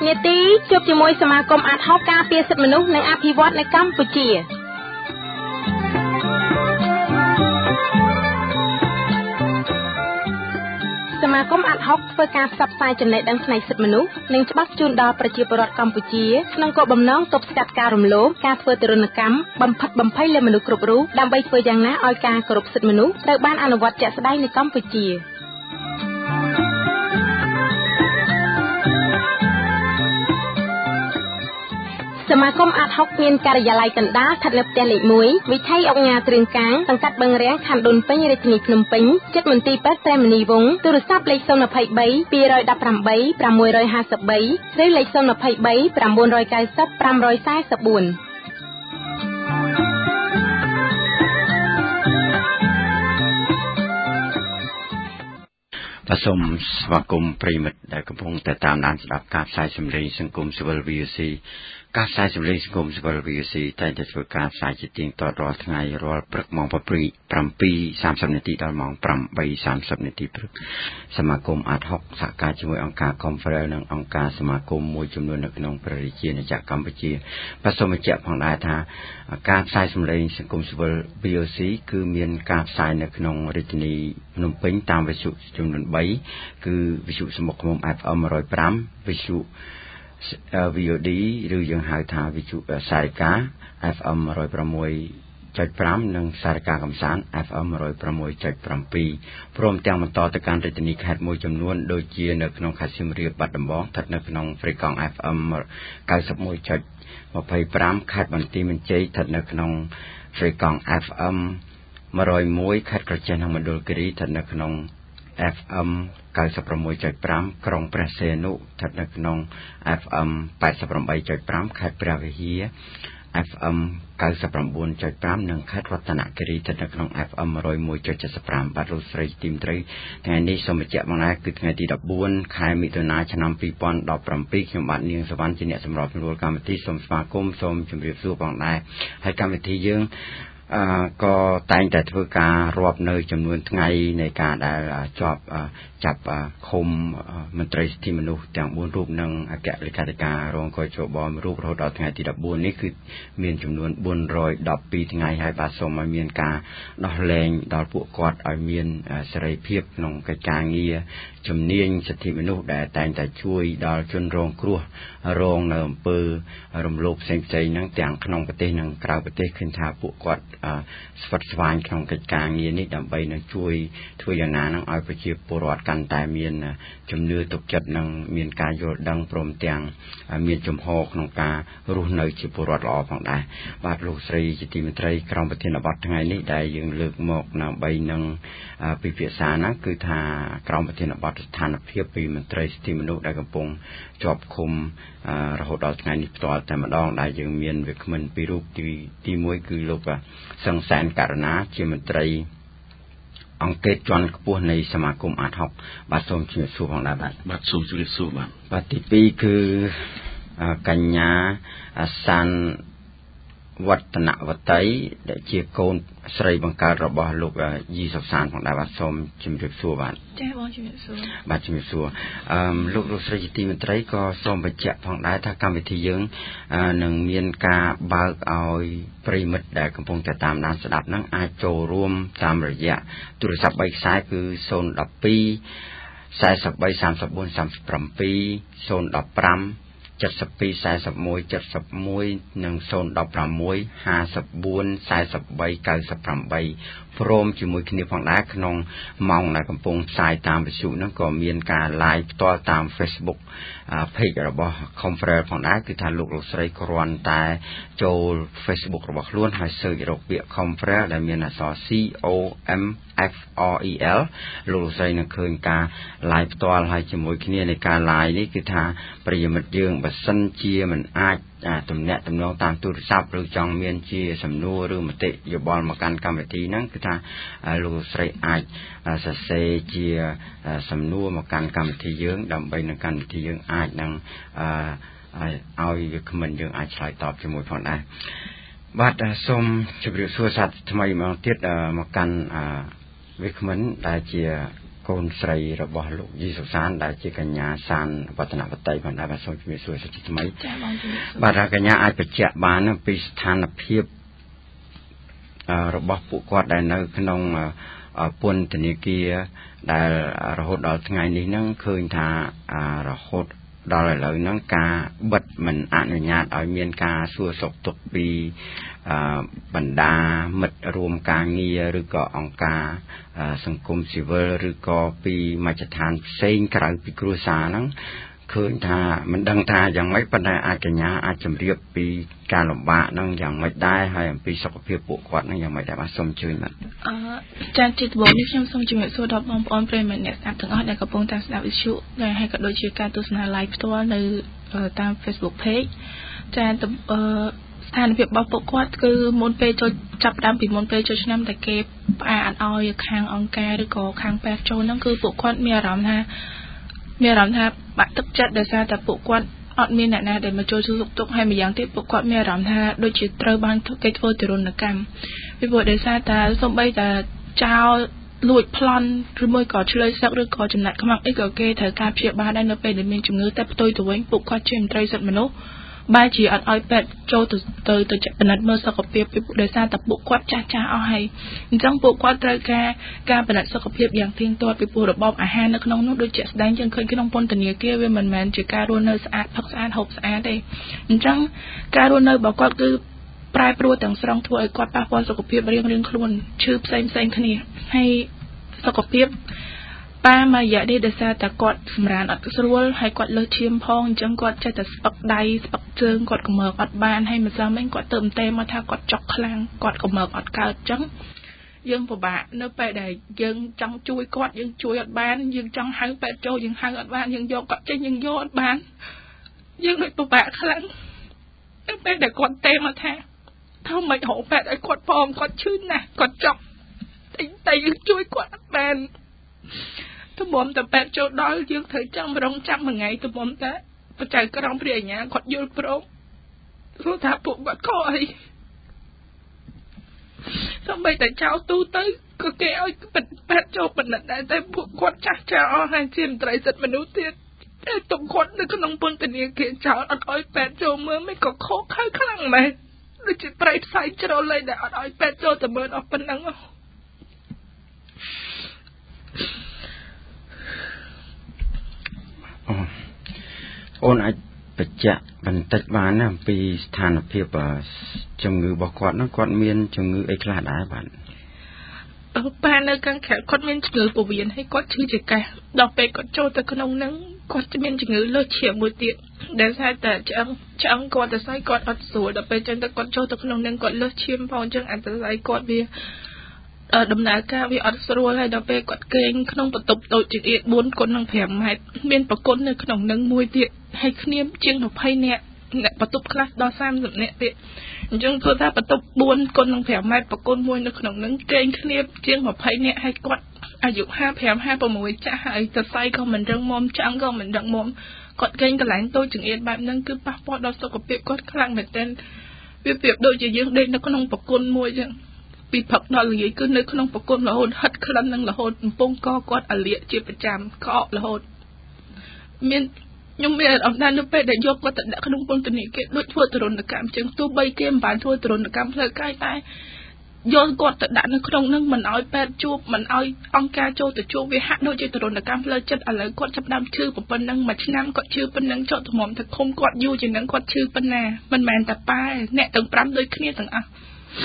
នេតិជួបជាមួយសមាគមអាតហុកការពារសិទ្ធិមនុស្សនិងអភិវឌ្ឍនៅកម្ពុជាសមាគមអាតហុកធ្វើការផ្សព្វផ្សាយចំណេះដឹងផ្នែកសិទ្ធិមនុស្សនិងច្បាប់ជូនដល់ប្រជាពលរដ្ឋកម្ពុជាក្នុងគោលបំណងទប់ស្កាត់ការរំលោភការធ្វើទរណកម្មបំផិតបំភ័យលើមនុស្សគ្រប់រូបដើម្បីធ្វើយ៉ាងណាឲ្យការគោរពសិទ្ធិមនុស្សត្រូវបានអនុវត្តជាក់ស្ដែងនៅកម្ពុជាសមាគមអាតហុកមានការិយាល័យកណ្ដាលស្ថិតនៅផ្ទះលេខ1វិថីអង្គការគ្រឿងកាងសង្កាត់បឹងរាំងខណ្ឌដូនពេញរាជធានីភ្នំពេញជិតមន្ទីរពេទ្យព្រះមុនីវង្សទូរស័ព្ទលេខ023 218 653ឬលេខ023 990 544 បាទសូមស្វាគមន៍ប្រិមិត្តដែលកំពុងតែតាមដានស្ដាប់ការផ្សាយសម្លេងសង្គមស៊ីវិល VOC ការផ្សាយសម្លេងសង្គមស៊ីវិល VOC តែងតែធ្វើការផ្សាយជាទៀងទាត់រាល់ថ្ងៃរាល់ព្រឹកម៉ោង7:30នាទីដល់ម៉ោង8:30នាទីព្រឹកសមាគមអាតហុកសហការជាមួយអង្គការ Conference និងអង្គការសមាគមមួយចំនួននៅក្នុងព្រះរាជាណាចក្រកម្ពុជាបាទសូមបញ្ជាក់ផងដែរថាការផ្សាយសម្លេងសង្គមស៊ីវិល VOC គឺមានការផ្សាយនៅក្នុងរាជធានីភ្នំពេញតាមវិទ្យុចំនួន3គឺវិទ្យុសមុខឃ្មុំ FM 105វិទ្យុ VOD ឬយើងហៅថាវិទ្យុសារិកា FM 106.5 និងសារិកាកំសាន្ត FM 106.7 ព្រមទាំងបន្តទៅកាន់រាជធានីខេត្តមួយចំនួនដូចជានៅក្នុងខេត្តសៀមរាបបាត់ដំបងស្ថិតនៅក្នុងហ្វ្រីកង់ FM 91.25 ខេត្តបន្ទាយមានជ័យស្ថិតនៅក្នុងហ្វ្រីកង់ FM 101 ខេត្តក្រចេះនិងមណ្ឌលគិរីស្ថិតនៅក្នុង FM 96.5 ក្រុងព្រះសីហនុស្ថិតនៅក្នុង FM 88.5 ខេត្តព្រះវិហារ FM 99.5 និងខេត្តរតនគិរីស្ថិតនៅក្នុង FM 101.75 បាទលោកស្រីទីមត្រីថ្ងៃនេះសូមបញ្ជាក់មកណាគឺថ្ងៃទី14ខែមិថុនាឆ្នាំ2017ខ្ញុំបាទនាងសវណ្ណជាអ្នកសម្របសម្រួលកម្មវិធីសូមស្វាគមន៍សូមជម្រាបសួរផងដែរហើយកម្មវិធីយើងក៏តែងតែធ្វើការរាប់នៅចំនួនថ្ងៃនៃការដែលចាប់ឃុំមន្ត្រីសិទ្ធិមនុស្សទាំង4រូបនិងអគ្គលេខាធិការរងកោជប1រូបរហូតដល់ថ្ងៃទី14នេះគឺមានចំនួន412ថ្ងៃហើយបាទសូមឲ្យមានការដោះលែងដល់ពួកគាត់ឲ្យមានសេរីភាពក្នុងកិច្ចការងារជំនាញសិទ្ធិមនុស្សដែលតែងតែជួយដល់ជនរងគ្រោះរងនៅអំពើរំលោភផ្សេងៗហ្នឹងទាំងក្នុងប្រទេសនិងក្រៅប្រទេសឃើញថាពួកគាត់ស្វិតស្វាញក្នុងកិច្ចការងារនេះដើម្បីនឹងជួយធ្វើយ៉ាងណានឹងឲ្យប្រជាពលរដ្ឋកាន់តែមានជំនឿទុកចិត្តនិងមានការយល់ដឹងព្រមទាំងមានជំហរក្នុងការរស់នៅជាពលរដ្ឋល្អផងដែរបាទលោកស្រីជាទីមេត្រីក្រុមប្រធានបទថ្ងៃនេះដែលយើងលើកមកដើម្បីនឹងពិភាក្សាហ្នឹងគឺថាក្រុមប្រធានបទស្ថានភាពពីមន្ត្រីសិទ្ធិមនុស្សដែលកំពុងជាប់ឃុំរហូតដល់ថ្ងៃនេះផ្ទាល់តែម្ដងដែលយើងមានវាគ្មិនពីររូបទី1គឺលោកសង្សានករណាជាមន្ត្រីអង្គការជាន់ខ្ពស់នៃសមាគមអាតហុកបាទសូមជម្រាបសួរផងដែរបាទសូមជម្រាបសួរបាទទី2គឺកញ្ញាសានវឌ្ឍនវតីដែលជាកូនស្រីបង្កើតរបស់លោកយីសុសានផងដែរបាទសូមជម្រាបសួរបាទចា៎បងជម្រាបសួរបាទជម្រាបសួរលោកស្រីជាទីមេត្រីក៏សូមបញ្ជាក់ផងដែរថាកម្មវិធីយើងនឹងមានការបើកឲ្យប្រិមិត្តដែលកំពុងតែតាមដានស្ដាប់ហ្នឹងអាចចូលរួមតាមរយៈទូរស័ព្ទ3ខ្សែគឺ012 43 34 37 015 72 41 71និង016 54 43 98ព្រមជាមួយគ្នាផងដែរក្នុងម៉ោងដែលកំពុងផ្សាយតាមវិទ្យុហ្នឹងក៏មានការ live ផ្ទាល់តាម Facebook page របស់ Conference ផងដែរគឺថាលោកស្រីគ្រាន់តែចូល Facebook របស់ខ្លួនហើយ search រកពាក្យ Conference ដែលមានអក្សរ COMFREL លោកស្រីនឹងឃើញការ live ផ្ទាល់ហើយជាមួយគ្នានៃការ live នេះគឺថាប្រិយមិត្តយើងបើសិនជាមិនអាចទំនាក់ទំនងតាមទូរស័ព្ទឬចង់មានជាសំណួរឬមតិយោបល់មកកាន់កម្មវិធីហ្នឹងគឺថាលោកស្រីអាចសរសេរជាសំណួរមកកាន់កម្មវិធីយើងដើម្បីនឹងកម្មវិធីយើងអាចនឹងឲ្យវាគ្មិនយើងអាចឆ្លើយតបជាមួយផងដែរបាទសូមជម្រាបសួរសាស្ត្រថ្មីម្ដងទៀតមកកាន់វាគ្មិនដែលជាកូនស្រីរបស់លោកយីសុសានដែលជាកញ្ញាសានវឌ្ឍនវតីបានដែរបាទសូមជំរាបសួរសាជាថ្មីបាទកញ្ញាអាចបញ្ជាក់បានពីស្ថានភាពរបស់ពួកគាត់ដែលនៅក្នុងពន្ធនាគារដែលរហូតដល់ថ្ងៃនេះហ្នឹងឃើញថារហូតដល់ឥឡូវហ្នឹងការបិទមិនអនុញ្ញាតឲ្យមានការសួរសុខទុក្ខពីបណ្ដាមិត្តរួមការងារឬក៏អង្គការសង្គមស៊ីវិលឬក៏ពីមជ្ឈដ្ឋានផ្សេងក្រៅពីគ្រួសារហ្នឹងឃើញថាមិនដឹងថាយ៉ាងម៉េចប៉ុន្តែអាចកញ្ញាអាចជម្រាបពីការលំបាកហ្នឹងយ៉ាងម៉េចដែរហើយអំពីសុខភាពពួកគាត់ហ្នឹងយ៉ាងម៉េចដែរបាទសូមជឿបាទចាជាដំបូងនេះខ្ញុំសូមជម្រាបសួរដល់បងប្អូនប្រិយមិត្តអ្នកស្ដាប់ទាំងអស់ដែលកំពុងតាមស្ដាប់វិទ្យុដែលហើយក៏ដូចជាការទស្សនា live ផ្ទាល់នៅតាម Facebook page ចាស្ថានភាពរបស់ពួកគាត់គឺមុនពេលចូលចាប់ដើមពីមុនពេលចូលឆ្នាំតែគេផ្អាកឲ្យខាងអង្គការឬក៏ខាងពេទ្យចូលហ្នឹងគឺពួកគាត់មានអារម្មណ៍ថាបាក់ទឹកចិត្តដោយសារតែពួកគាត់អត់មានអ្នកណាដែលមកចូលសួរសុខទុក្ខហើយម្យ៉ាងទៀតពួកគាត់មានអារម្មណ៍ថាដូចជាត្រូវបានគេធ្វើទរណកម្មពីព្រោះដោយសារតែសូម្បីតែចោលលួចប្លន់ឬមួយក៏ឆ្លើយសឹកឬក៏ចំណាត់ខ្មាំងអីក៏គេត្រូវការព្យាបាលដែរនៅពេលដែលមានជំងឺតែផ្ទុយទៅវិញពួកគាត់ជាមន្ត្រីសិទ្ធិមនុស្សបែរជាអត់ឲ្យពេទ្យចូលទៅពិនិត្យមើលសុខភាពពីដោយសារតែពួកគាត់ចាស់អស់ហើយអញ្ចឹងពួកគាត់ត្រូវការពិនិត្យសុខភាពយ៉ាងទៀងទាត់ពីព្រោះរបបអាហារនៅក្នុងនោះដូចជាស្ដែងយើងឃើញក្នុងពន្ធនាគារវាមិនមែនជាការរស់នៅស្អាតផឹកស្អាតហូបស្អាតទេអញ្ចឹងការរស់នៅរបស់គាត់គឺប្រែប្រួលទាំងស្រុងធ្វើឲ្យគាត់ប៉ះពាល់សុខភាពរៀងខ្លួនឈឺផ្សេងគ្នាហើយសុខភាពប៉ាមករយៈនេះដោយសារតែគាត់សម្រានអត់ស្រួលហើយគាត់លើសឈាមផងអញ្ចឹងគាត់ចេះតែស្ពឹកដៃស្ពឹកជើងគាត់កម្រើកអត់បានហើយម្សិលមិញគាត់ទៅអន្ទេមកថាគាត់ចុកខ្លាំងគាត់កម្រើកអត់កើតអញ្ចឹងយើងពិបាកនៅពេលដែលយើងចង់ជួយគាត់យើងជួយអត់បានយើងចង់ហៅពេទ្យចូលយើងហៅអត់បានយើងយកគាត់ចេញយើងយកអត់បានយើងដូចពិបាកខ្លាំងនៅពេលដែលគាត់ទេមកថាធ្វើមិនហៅពេទ្យឲ្យគាត់ផងគាត់ឈឺណាស់គាត់ចុកតែយើងជួយគាត់អត់បានទំមតែពេទ្យចូលដល់យើងត្រូវចាំរងចាំមួយថ្ងៃទំមតែបច្ច័យក្រុងព្រះអញ្ញាគាត់យល់ព្រមព្រោះថាពួកគាត់ខកអីសូម្បីតែចោលទូទៅក៏គេឲ្យពេទ្យចូលបណ្ឌិតដែរតែពួកគាត់ចាស់អស់ហើយជាមន្ត្រីសិទ្ធិមនុស្សទៀតតែទុកគាត់នៅក្នុងពន្ធនាគារចោលអត់ឲ្យពេទ្យចូលមើលមិនក៏ខកខៅខ្លាំងម៉េចដូចជាប្រៃផ្សាយជ្រុលលេដែលអត់ឲ្យពេទ្យចូលទៅមើលអស់ប៉ុណ្ណឹងអូនអាចបញ្ជាក់បន្តិចបានណាអំពីស្ថានភាពជំងឺរបស់គាត់ហ្នឹងគាត់មានជំងឺអីខ្លះដែរបាទប៉ានៅខាងក្រៅគាត់មានជំងឺពោះវៀនហើយគាត់ឈឺចង្កេះដល់ពេលគាត់ចូលទៅក្នុងហ្នឹងគាត់មានជំងឺលើសឈាមមួយទៀតដែលថាតែឆ្អឹងគាត់ទៅស្អីគាត់អត់ស្រួលដល់ពេលចឹងទៅគាត់ចូលទៅក្នុងហ្នឹងគាត់លើសឈាមផងអញ្ចឹងអត្តស័យគាត់វាដំណើរការវាអត់ស្រួលហើយដល់ពេលគាត់គេងក្នុងបន្ទប់ដូចជា4 គុណនឹង5 ម៉ែត្រមានប្រគុណនៅក្នុងនឹងមួយទៀតហើយគ្នាជាង20នាក់អ្នកបន្ទប់ខ្លះដល់30នាក់ទៀតអញ្ចឹងធ្វើថាបន្ទប់4 គុណនឹង5 ម៉ែត្រប្រគុណមួយនៅក្នុងនឹងគេងគ្នាជាង20នាក់ហើយគាត់អាយុ55 56ចាស់ហើយសរសៃក៏មិនរឹងមាំឆ្អឹងក៏មិនរឹងមាំគាត់គេងកន្លែងតូចចង្អៀតបែបហ្នឹងគឺប៉ះពាល់ដល់សុខភាពគាត់ខ្លាំងមែនទែនវាប្រៀបដូចជាយើងដេកនៅក្នុងប្រគុណមួយអញ្ចឹងពីព្រឹកដល់ល្ងាចគឺនៅក្នុងប្រគុណរហូតហិតក្លិននឹងរហូតកំពុងកគាត់អាលៀកជាប្រចាំក្អករហូតខ្ញុំមានអារម្មណ៍ថានៅពេលដែលយកគាត់ទៅដាក់ក្នុងពន្ធនាគារដូចធ្វើទរណកម្មអញ្ចឹងទោះបីគេមិនបានធ្វើទរណកម្មផ្លូវកាយតែយកគាត់ទៅដាក់នៅក្នុងនឹងមិនឲ្យពេទ្យជួបមិនឲ្យអង្គការចូលទៅជួបវាហាក់ដូចជាទរណកម្មផ្លូវចិត្តឥឡូវគាត់ចាប់ដើមឈឺប៉ុណ្ណឹងមួយឆ្នាំគាត់ឈឺប៉ុណ្ណឹងចុះថ្មទៅឃុំគាត់យូរជាងនឹងគាត់ឈឺប៉ុណ្ណាមិនមែនតែប៉ែអ្នកទាំង5ដូចគ្នាទាំងអស់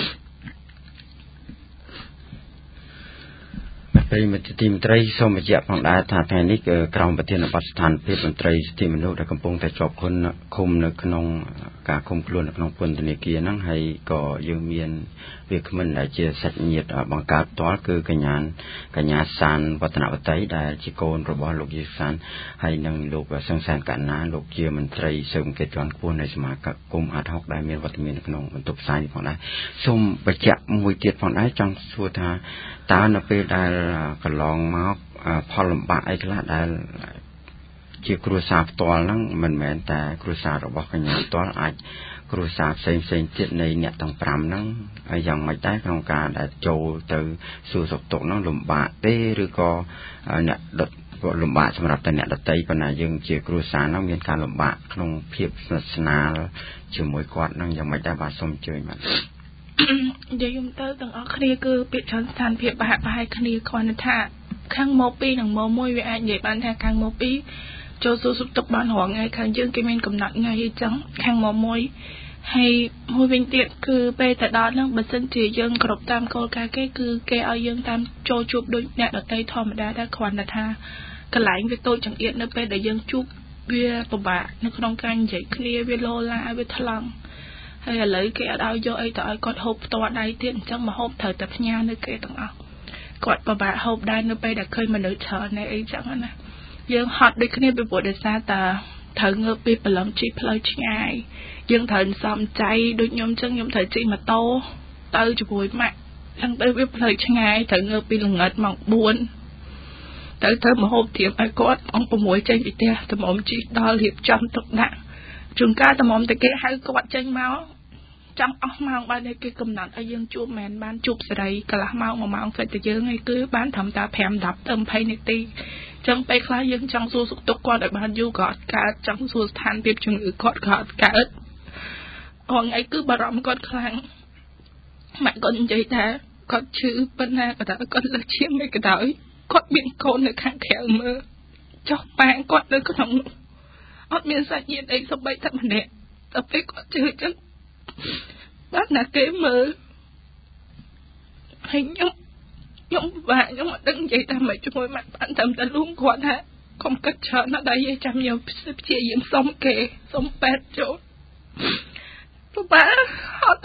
ពេលមន្ត្រីមន្ត្រីសូមបញ្ជាក់ផងដែរថាថ្ងៃនេះក្រមប្រធានបទស្ថានភាពមន្ត្រីសិទ្ធិមនុស្សដែលកំពុងតែជាប់ឃុំនៅក្នុងការឃុំខ្លួននៅក្នុងពន្ធនាគារហ្នឹងហើយក៏យើងមានវាគ្មិនដែលជាសាច់ញាតិបង្កើតផ្ទាល់គឺកញ្ញាសានវឌ្ឍនវតីដែលជាកូនរបស់លោកយីសានហើយនិងលោកសង្សានកណ្ណាលោកជាមន្ត្រីស៊ើបអង្កេតជាន់ខ្ពស់នៃសមាគមអាត់ហុកដែលមានវត្តមាននៅក្នុងបន្ទប់ផ្សាយនេះផងដែរសូមបញ្ជាក់មួយទៀតផងដែរចង់សួរថាតើនៅពេលដែលកន្លងមកផលលំបាកអីខ្លះដែលជាគ្រួសារផ្ទាល់ហ្នឹងមិនមែនតែគ្រួសាររបស់កញ្ញាផ្ទាល់អាចគ្រួសារផ្សេងទៀតនៃអ្នកទាំង5ហ្នឹងហើយយ៉ាងម៉េចដែរក្នុងការដែលចូលទៅសួរសុខទុក្ខហ្នឹងលំបាកទេឬក៏អ្នកដុតលំបាកសម្រាប់តែអ្នកដតីប៉ុន្តែយើងជាគ្រួសារហ្នឹងមានការលំបាកក្នុងភាពស្និទ្ធស្នាលជាមួយគាត់ហ្នឹងយ៉ាងម៉េចដែរបាទសូមអញ្ជើញបាទនិយាយទៅទាំងអស់គ្នាគឺពាក្យច្រើនស្ថានភាពប្រហែលគ្នាគ្រាន់តែថាខាងមក2និងមក1វាអាចនិយាយបានថាខាងមក2ចូលសួរសុខទុក្ខបានរាល់ថ្ងៃខាងយើងគេមានកំណត់ថ្ងៃអញ្ចឹងខាងមក1ហើយមួយវិញទៀតគឺពេលទៅដល់ហ្នឹងបើសិនជាយើងគ្រប់តាមគោលការណ៍គេគឺគេឲ្យយើងតាមចូលជួបដូចអ្នកដតីធម្មតាដែរគ្រាន់តែថាកន្លែងវាតូចចង្អៀតនៅពេលដែលយើងជួបវាពិបាកនៅក្នុងការនិយាយគ្នាវាលោឡាវាថ្លង់ហើយឥឡូវគេអត់ឲ្យយកអីទៅឲ្យគាត់ហូបផ្ទាល់ដៃទៀតអញ្ចឹងមកហូបត្រូវតែផ្ញើនៅគេទាំងអស់គាត់ពិបាកហូបដែរនៅពេលដែលឃើញមនុស្សច្រើនអីចឹងណាយើងហត់ដូចគ្នាពីព្រោះដោយសារតែត្រូវងើបពីព្រលឹមជិះផ្លូវឆ្ងាយយើងត្រូវសំចៃដូចខ្ញុំចឹងខ្ញុំត្រូវជិះម៉ូតូទៅជាមួយម៉ាក់ចឹងទៅវាផ្លូវឆ្ងាយត្រូវងើបពីល្ងាចម៉ោង4ទៅមកហូបទៀបឲ្យគាត់អង្គ6ចេញពីផ្ទះតម្រុំជិះដល់រៀបចំទុកដាក់ជួនកាលតម្រុំតែគេហៅគាត់ចេញមកចង់អស់ម៉ោងបានគេកំណត់ឲ្យយើងជួបមែនបានជួបសេរីកន្លះម៉ោង1ម៉ោងសិតតែយើងឯងគឺបានត្រឹមតែ5 10ទៅ20នាទីចឹងពេលខ្លះយើងចង់សួរសុខទុក្ខគាត់ឲ្យបានយូរក៏អត់កើតចង់សួរស្ថានភាពជំងឺគាត់ក៏អត់កើតអងឯងគឺបារម្ភគាត់ខ្លាំងម៉ាក់គាត់និយាយថាគាត់ឈឺប៉ុណ្ណាក៏តែគាត់លើឈាមមិនក៏ដោយគាត់មានកូននៅខាងក្រៅមើលចុះប៉ាគាត់នៅក្នុងអត់មានសាច់ញាតិអីសូម្បីតែម្នាក់តែពេលគាត់ជឿចឹងបានណាគេមើលហើយខ្ញុំបាក់ខ្ញុំអត់ដឹងនិយាយថាម៉េចជាមួយម៉ាក់បានតាមតែលួងគាត់ថាកុំគិតច្រើនណាស់ដែរយាយចាំខ្ញុំព្យាយាមសុំគេសុំពេទ្យចូលបាក់អត់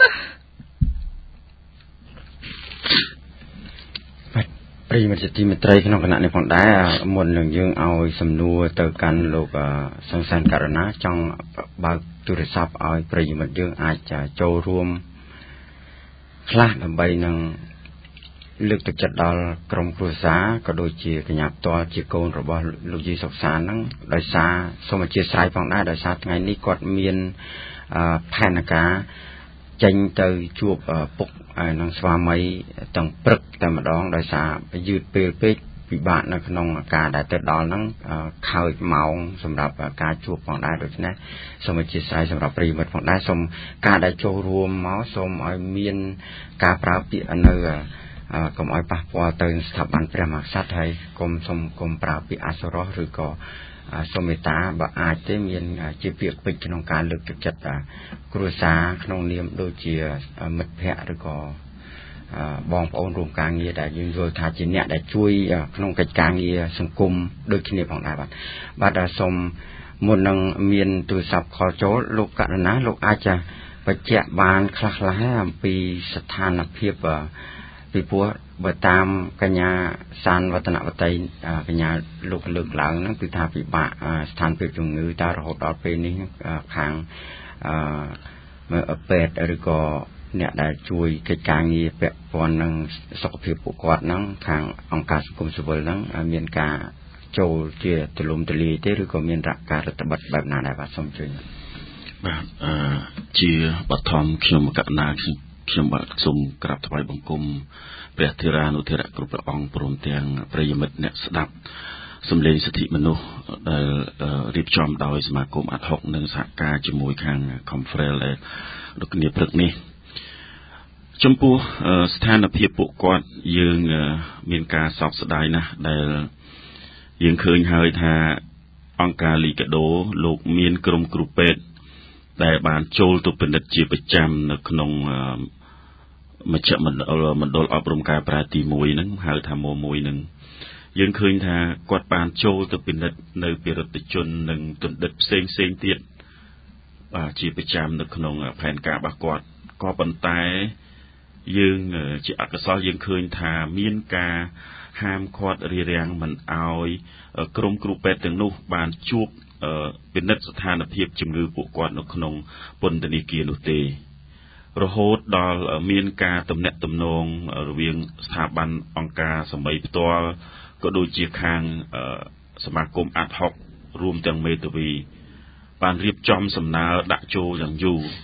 ប្រិយមិត្តទីមេត្រីក្នុងគណៈនេះផងដែរមុននឹងយើងឲ្យសំណួរទៅកាន់លោកសង្សានករណាចង់បើកទូរស័ព្ទឲ្យប្រិយមិត្តយើងអាចចូលរួមខ្លះដើម្បីនឹងលើកទឹកចិត្តដល់ក្រុមគ្រួសារក៏ដូចជាកញ្ញាផ្ទាល់ជាកូនរបស់លោកយីសុកសានហ្នឹងដោយសារសូមអធិស្ឋានផងដែរដោយសារថ្ងៃនេះគាត់មានផែនការចេញទៅជួបពុកនិងស្វាមីទាំងព្រឹកតែម្ដងដោយសារយឺតពេលពេកពិបាកនៅក្នុងការដែលទៅដល់ហ្នឹងខើចម៉ោងសម្រាប់ការជួបផងដែរដូច្នេះសូមអធិស្ឋានសម្រាប់ប្រិយមិត្តផងដែរសូមការដែលចូលរួមមកសូមឲ្យមានការប្រើពាក្យនៅកុំឲ្យប៉ះពាល់ទៅស្ថាប័នព្រះមហាក្សត្រហើយកុំប្រើពាក្យអសុរោះឬក៏សូមមេត្តាបើអាចទេមានជាពាក្យពេចន៍ក្នុងការលើកទឹកចិត្តគ្រួសារក្នុងនាមដូចជាមិត្តភ័ក្តិឬក៏បងប្អូនរួមការងារដែលយើងយល់ថាជាអ្នកដែលជួយក្នុងកិច្ចការងារសង្គមដូចគ្នាផងដែរបាទសូមមុននឹងមានទូរស័ព្ទខលចូលលោកករណាលោកអាចបញ្ជាក់បានខ្លះៗអំពីស្ថានភាពពីព្រោះបើតាមកញ្ញាសានវឌ្ឍនវតីកញ្ញាលោកលើកឡើងហ្នឹងគឺថាពិបាកស្ថានភាពជំងឺតើរហូតដល់ពេលនេះខាងពេទ្យឬក៏អ្នកដែលជួយកិច្ចការងារពាក់ព័ន្ធនឹងសុខភាពពួកគាត់ហ្នឹងខាងអង្គការសង្គមស៊ីវិលហ្នឹងមានការចូលជាទូលំទូលាយទេឬក៏មានការរដ្ឋបတ်បែបណាដែរបាទសូមជួយបាទជាបឋមខ្ញុំកណ្ណាខ្ញុំបាទសូមក្រាបថ្វាយបង្គំព្រះធេរានុធេរៈគ្រប់ព្រះអង្គព្រមទាំងប្រិយមិត្តអ្នកស្ដាប់សម្លេងសិទ្ធិមនុស្សដែលរៀបចំដោយសមាគមអាត់ហុកនិងសហការជាមួយខាង Conference ដូចគ្នាព្រឹកនេះចំពោះស្ថានភាពពួកគាត់យើងមានការសោកស្ដាយណាស់ដែលយើងឃើញហើយថាអង្គការលីកាដូលោកមានក្រុមគ្រូពេទ្យដែលបានចូលទៅពិនិត្យជាប្រចាំនៅក្នុងមជ្ឈមណ្ឌលអប់រំការប្រាទី1ហ្នឹងហៅថាម1ហ្នឹងយើងឃើញថាគាត់បានចូលទៅពិនិត្យនៅពីរដ្ឋជននិងទណ្ឌិតផ្សេងទៀតបាទជាប្រចាំនៅក្នុងផែនការរបស់គាត់ក៏ប៉ុន្តែយើងជាអកុសលយើងឃើញថាមានការហាមឃាត់រារាំងមិនឲ្យក្រុមគ្រូពេទ្យទាំងនោះបានជួបពិនិត្យស្ថានភាពជំងឺពួកគាត់នៅក្នុងពន្ធនាគារនោះទេរហូតដល់មានការទំនាក់ទំនងរវាងស្ថាប័នអង្គការសម្ប័យផ្ទាល់ក៏ដូចជាខាងសមាគមអាត់ហុករួមទាំងមេធាវីបានរៀបចំសំណើដាក់ចូលយ៉ាងយូរ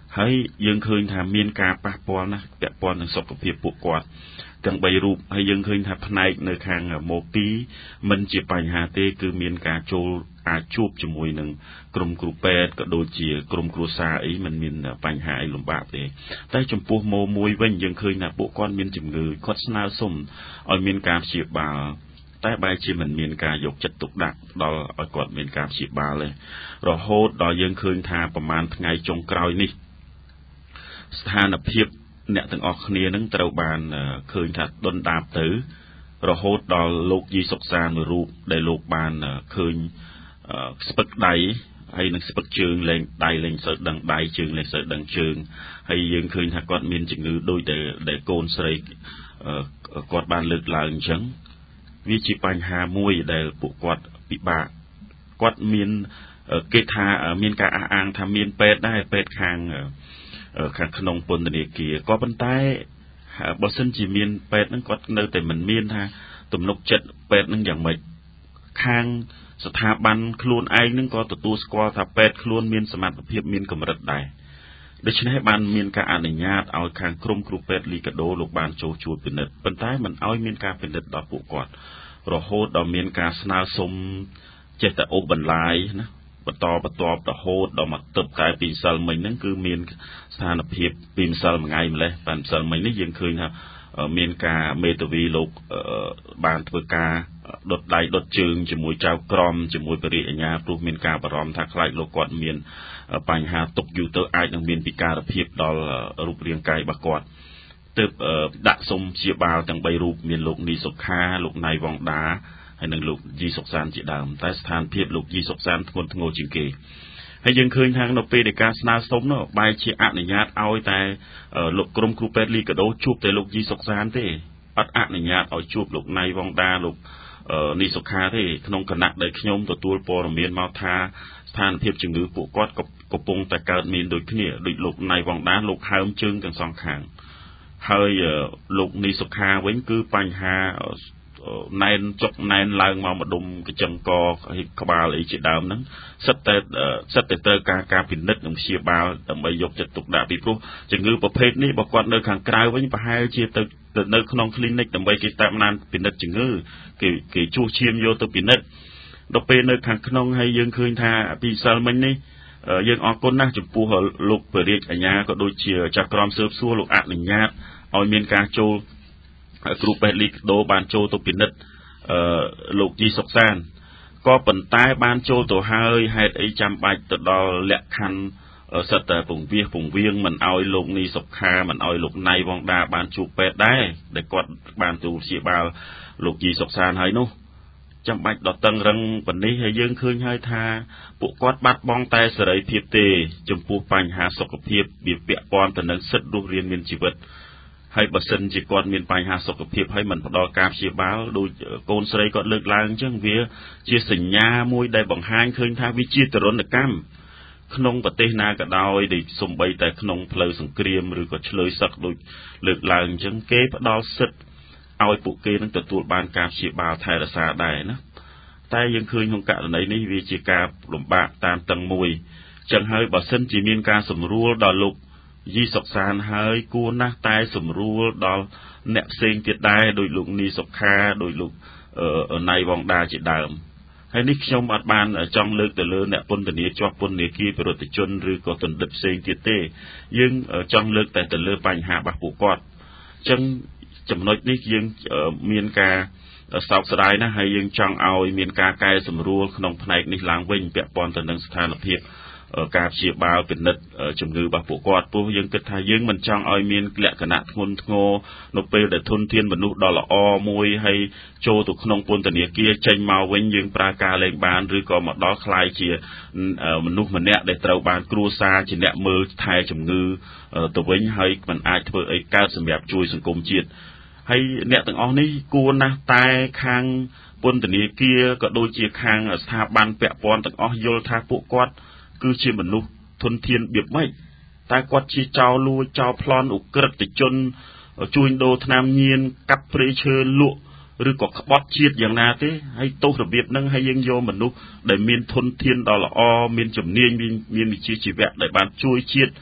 ហើយយើងឃើញថាមានការប៉ះពាល់ណាស់ពាក់ព័ន្ធនឹងសុខភាពពួកគាត់ទាំង3រូបហើយយើងឃើញថាផ្នែកនៅខាងម៉ូពីមិនជាបញ្ហាទេគឺមានការចូលអាចជួបជាមួយនឹងក្រុមគ្រូពេទ្យក៏ដូចជាក្រុមគ្រួសារអីមិនមានបញ្ហាអីលំបាកទេតែចំពោះម៉ូមួយវិញយើងឃើញថាពួកគាត់មានជំងឺគាត់ស្នើសុំឲ្យមានការព្យាបាលតែបែរជាមិនមានការយកចិត្តទុកដាក់ដល់ឲ្យគាត់មានការព្យាបាលទេរហូតដល់យើងឃើញថាប្រហែលថ្ងៃចុងក្រោយនេះស្ថានភាពអ្នកទាំងអស់គ្នានឹងត្រូវបានឃើញថាដុនដាបទៅរហូតដល់លោកយីសុកសានមួយរូបដែលលោកបានឃើញស្ពឹកដៃហើយនឹងស្ពឹកជើងលែងដៃលែងសូវដឹងដៃជើងលែងសូវដឹងជើងហើយយើងឃើញថាគាត់មានជំងឺដូចដែលកូនស្រីគាត់បានលើកឡើងអញ្ចឹងវាជាបញ្ហាមួយដែលពួកគាត់ពិបាកគាត់មានគេថាមានការអះអាងថាមានពេទ្យដែរពេទ្យខាងក្នុងពន្ធនាគារក៏ប៉ុន្តែបើសិនជាមានពេទ្យហ្នឹងគាត់នៅតែមិនមានថាទំនុកចិត្តពេទ្យហ្នឹងយ៉ាងម៉េចខាងស្ថាប័នខ្លួនឯងហ្នឹងក៏ទទួលស្គាល់ថាពេទ្យខ្លួនមានសមត្ថភាពមានកម្រិតដែរដូច្នេះបានមានការអនុញ្ញាតឲ្យខាងក្រុមគ្រូពេទ្យលីកាដូលោកបានចូលជួបពិនិត្យប៉ុន្តែមិនឲ្យមានការពិនិត្យដល់ពួកគាត់រហូតដល់មានការស្នើសុំចេះតែអូសបន្លាយណាបន្តរហូតដល់មកទឹកតែពីម្សិលមិញហ្នឹងគឺមានស្ថានភាពពីម្សិលមួយថ្ងៃម្លេះតែម្សិលមិញនេះយើងឃើញថាមានការមេធាវីលោកបានធ្វើការដុតដៃដុតជើងជាមួយចៅក្រមជាមួយបរិយាអាជ្ញាព្រោះមានការបារម្ភថាខ្លាចលោកគាត់មានបញ្ហាទុកយូរទៅអាចនឹងមានពិការភាពដល់រូបរាងកាយរបស់គាត់ទើបដាក់សុំព្យាបាលទាំង3រូបមានលោកនីសុខាលោកណៃវងដាហើយនឹងលោកយីសុកសានជាដើមតែស្ថានភាពលោកយីសុកសានធ្ងន់ធ្ងរជាងគេហើយយើងឃើញថានៅពេលដែលការស្នើសុំនោះបែរជាអនុញ្ញាតឲ្យតែលោកក្រុមគ្រូពេទ្យលីកាដូជួបតែលោកយីសុកសានទេអត់អនុញ្ញាតឲ្យជួបលោកណៃវងដាលោកនីសុខាទេក្នុងគណៈដែលខ្ញុំទទួលព័ត៌មានមកថាស្ថានភាពជំងឺពួកគាត់កំពុងតែកើតមានដូចគ្នាដូចលោកណៃវងដាលោកហើមជើងទាំងសងខាងហើយលោកនីសុខាវិញគឺបញ្ហាណែនចុកណែនឡើងមកម្ដុំកញ្ចឹងកក្បាលអីជាដើមហ្នឹងសិតតែត្រូវការពិនិត្យនិងព្យាបាលដើម្បីយកចិត្តទុកដាក់ពីព្រោះជំងឺប្រភេទនេះបើគាត់នៅខាងក្រៅវិញប្រហែលជាទៅនៅក្នុង clinic ដើម្បីគេតាមដានពិនិត្យជំងឺគេជួសឈាមយកទៅពិនិត្យដល់ពេលនៅខាងក្នុងហើយយើងឃើញថាពីសិលមិញនេះយើងអរគុណណាស់ចំពោះលោកបរិយាអាជ្ញាក៏ដូចជាចៅក្រមស៊ើបសួរលោកអនុញ្ញាតឲ្យមានការចូលគ្រូពេទ្យលីកាដូបានចូលទៅពិនិត្យលោកយីសុកសានក៏ប៉ុន្តែបានចូលទៅហើយហេតុអីចាំបាច់ទៅដល់លក្ខខណ្ឌសិតតែពង្វៀងមិនឲ្យលោកនីសុខាមិនឲ្យលោកណៃវងដាបានជួបពេទ្យដែរដែលគាត់បានទូព្យាបាលលោកយីសុកសានហើយនោះចាំបាច់ដល់តឹងរឹងប៉ុណ្នេះហើយយើងឃើញហើយថាពួកគាត់បាត់បង់តែសេរីភាពទេចំពោះបញ្ហាសុខភាពវាពាក់ព័ន្ធទៅនឹងសិទ្ធិរស់រានមានជីវិតហើយបើសិនជាគាត់មានបញ្ហាសុខភាពហើយមិនផ្ដល់ការព្យាបាលដូចកូនស្រីគាត់លើកឡើងអញ្ចឹងវាជាសញ្ញាមួយដែលបង្ហាញឃើញថាវាជាទរណកម្មក្នុងប្រទេសណាក៏ដោយដែលសំបីតែក្នុងផ្លូវសង្គ្រាមឬក៏ឆ្លើយសឹកដូចលើកឡើងអញ្ចឹងគេផ្ដល់សិទ្ធិឲ្យពួកគេនឹងទទួលបានការព្យាបាលថែរក្សាដែរណាតែយើងឃើញក្នុងករណីនេះវាជាការលំបាកតាមតឹងមួយអញ្ចឹងហើយបើសិនជាមានការសម្រួលដល់លោកយីសុកសានហើយគួរណាស់តែសម្រួលដល់អ្នកផ្សេងទៀតដែរដោយលោកនីសុខាដោយលោកណៃវងដាជាដើមហើយនេះខ្ញុំអត់បានចង់លើកទៅលើអ្នកពន្ធនាជាប់ពន្ធនាគារប្រតិជនឬក៏ទណ្ឌិតផ្សេងទៀតទេយើងចង់លើកតែទៅលើបញ្ហារបស់ពួកគាត់អញ្ចឹងចំណុចនេះយើងមានការសោកស្ដាយណាស់ហើយយើងចង់ឲ្យមានការកែសម្រួលក្នុងផ្នែកនេះឡើងវិញពាក់ព័ន្ធទៅនឹងស្ថានភាពការព្យាបាលពិនិត្យជំងឺរបស់ពួកគាត់ព្រោះយើងគិតថាយើងមិនចង់ឲ្យមានលក្ខណៈធ្ងន់ធ្ងរនៅពេលដែលធនធានមនុស្សដ៏ល្អមួយហើយចូលទៅក្នុងពន្ធនាគារចេញមកវិញយើងប្រើការលែងបានឬក៏មកដល់ខ្លាយជាមនុស្សម្នាក់ដែលត្រូវបានគ្រួសារជាអ្នកមើលថែជំងឺទៅវិញហើយមិនអាចធ្វើអីកើតសម្រាប់ជួយសង្គមជាតិហើយអ្នកទាំងអស់នេះគួរណាស់តែខាងពន្ធនាគារក៏ដូចជាខាងស្ថាប័នពាក់ព័ន្ធទាំងអស់យល់ថាពួកគាត់គឺជាមនុស្សធនធានបៀបម៉េចតែគាត់ជាចោរលួចចោរប្លន់ឧក្រិដ្ឋជនជួញដូរថ្នាំញៀនកាប់ព្រៃឈើលក់ឬក៏ក្បត់ជាតិយ៉ាងណាទេហើយទោសរបៀបហ្នឹងហើយយើងយកមនុស្សដែលមានធនធានដ៏ល្អមានជំនាញមានវិជ្ជាជីវៈដែលបានជួយជាតិ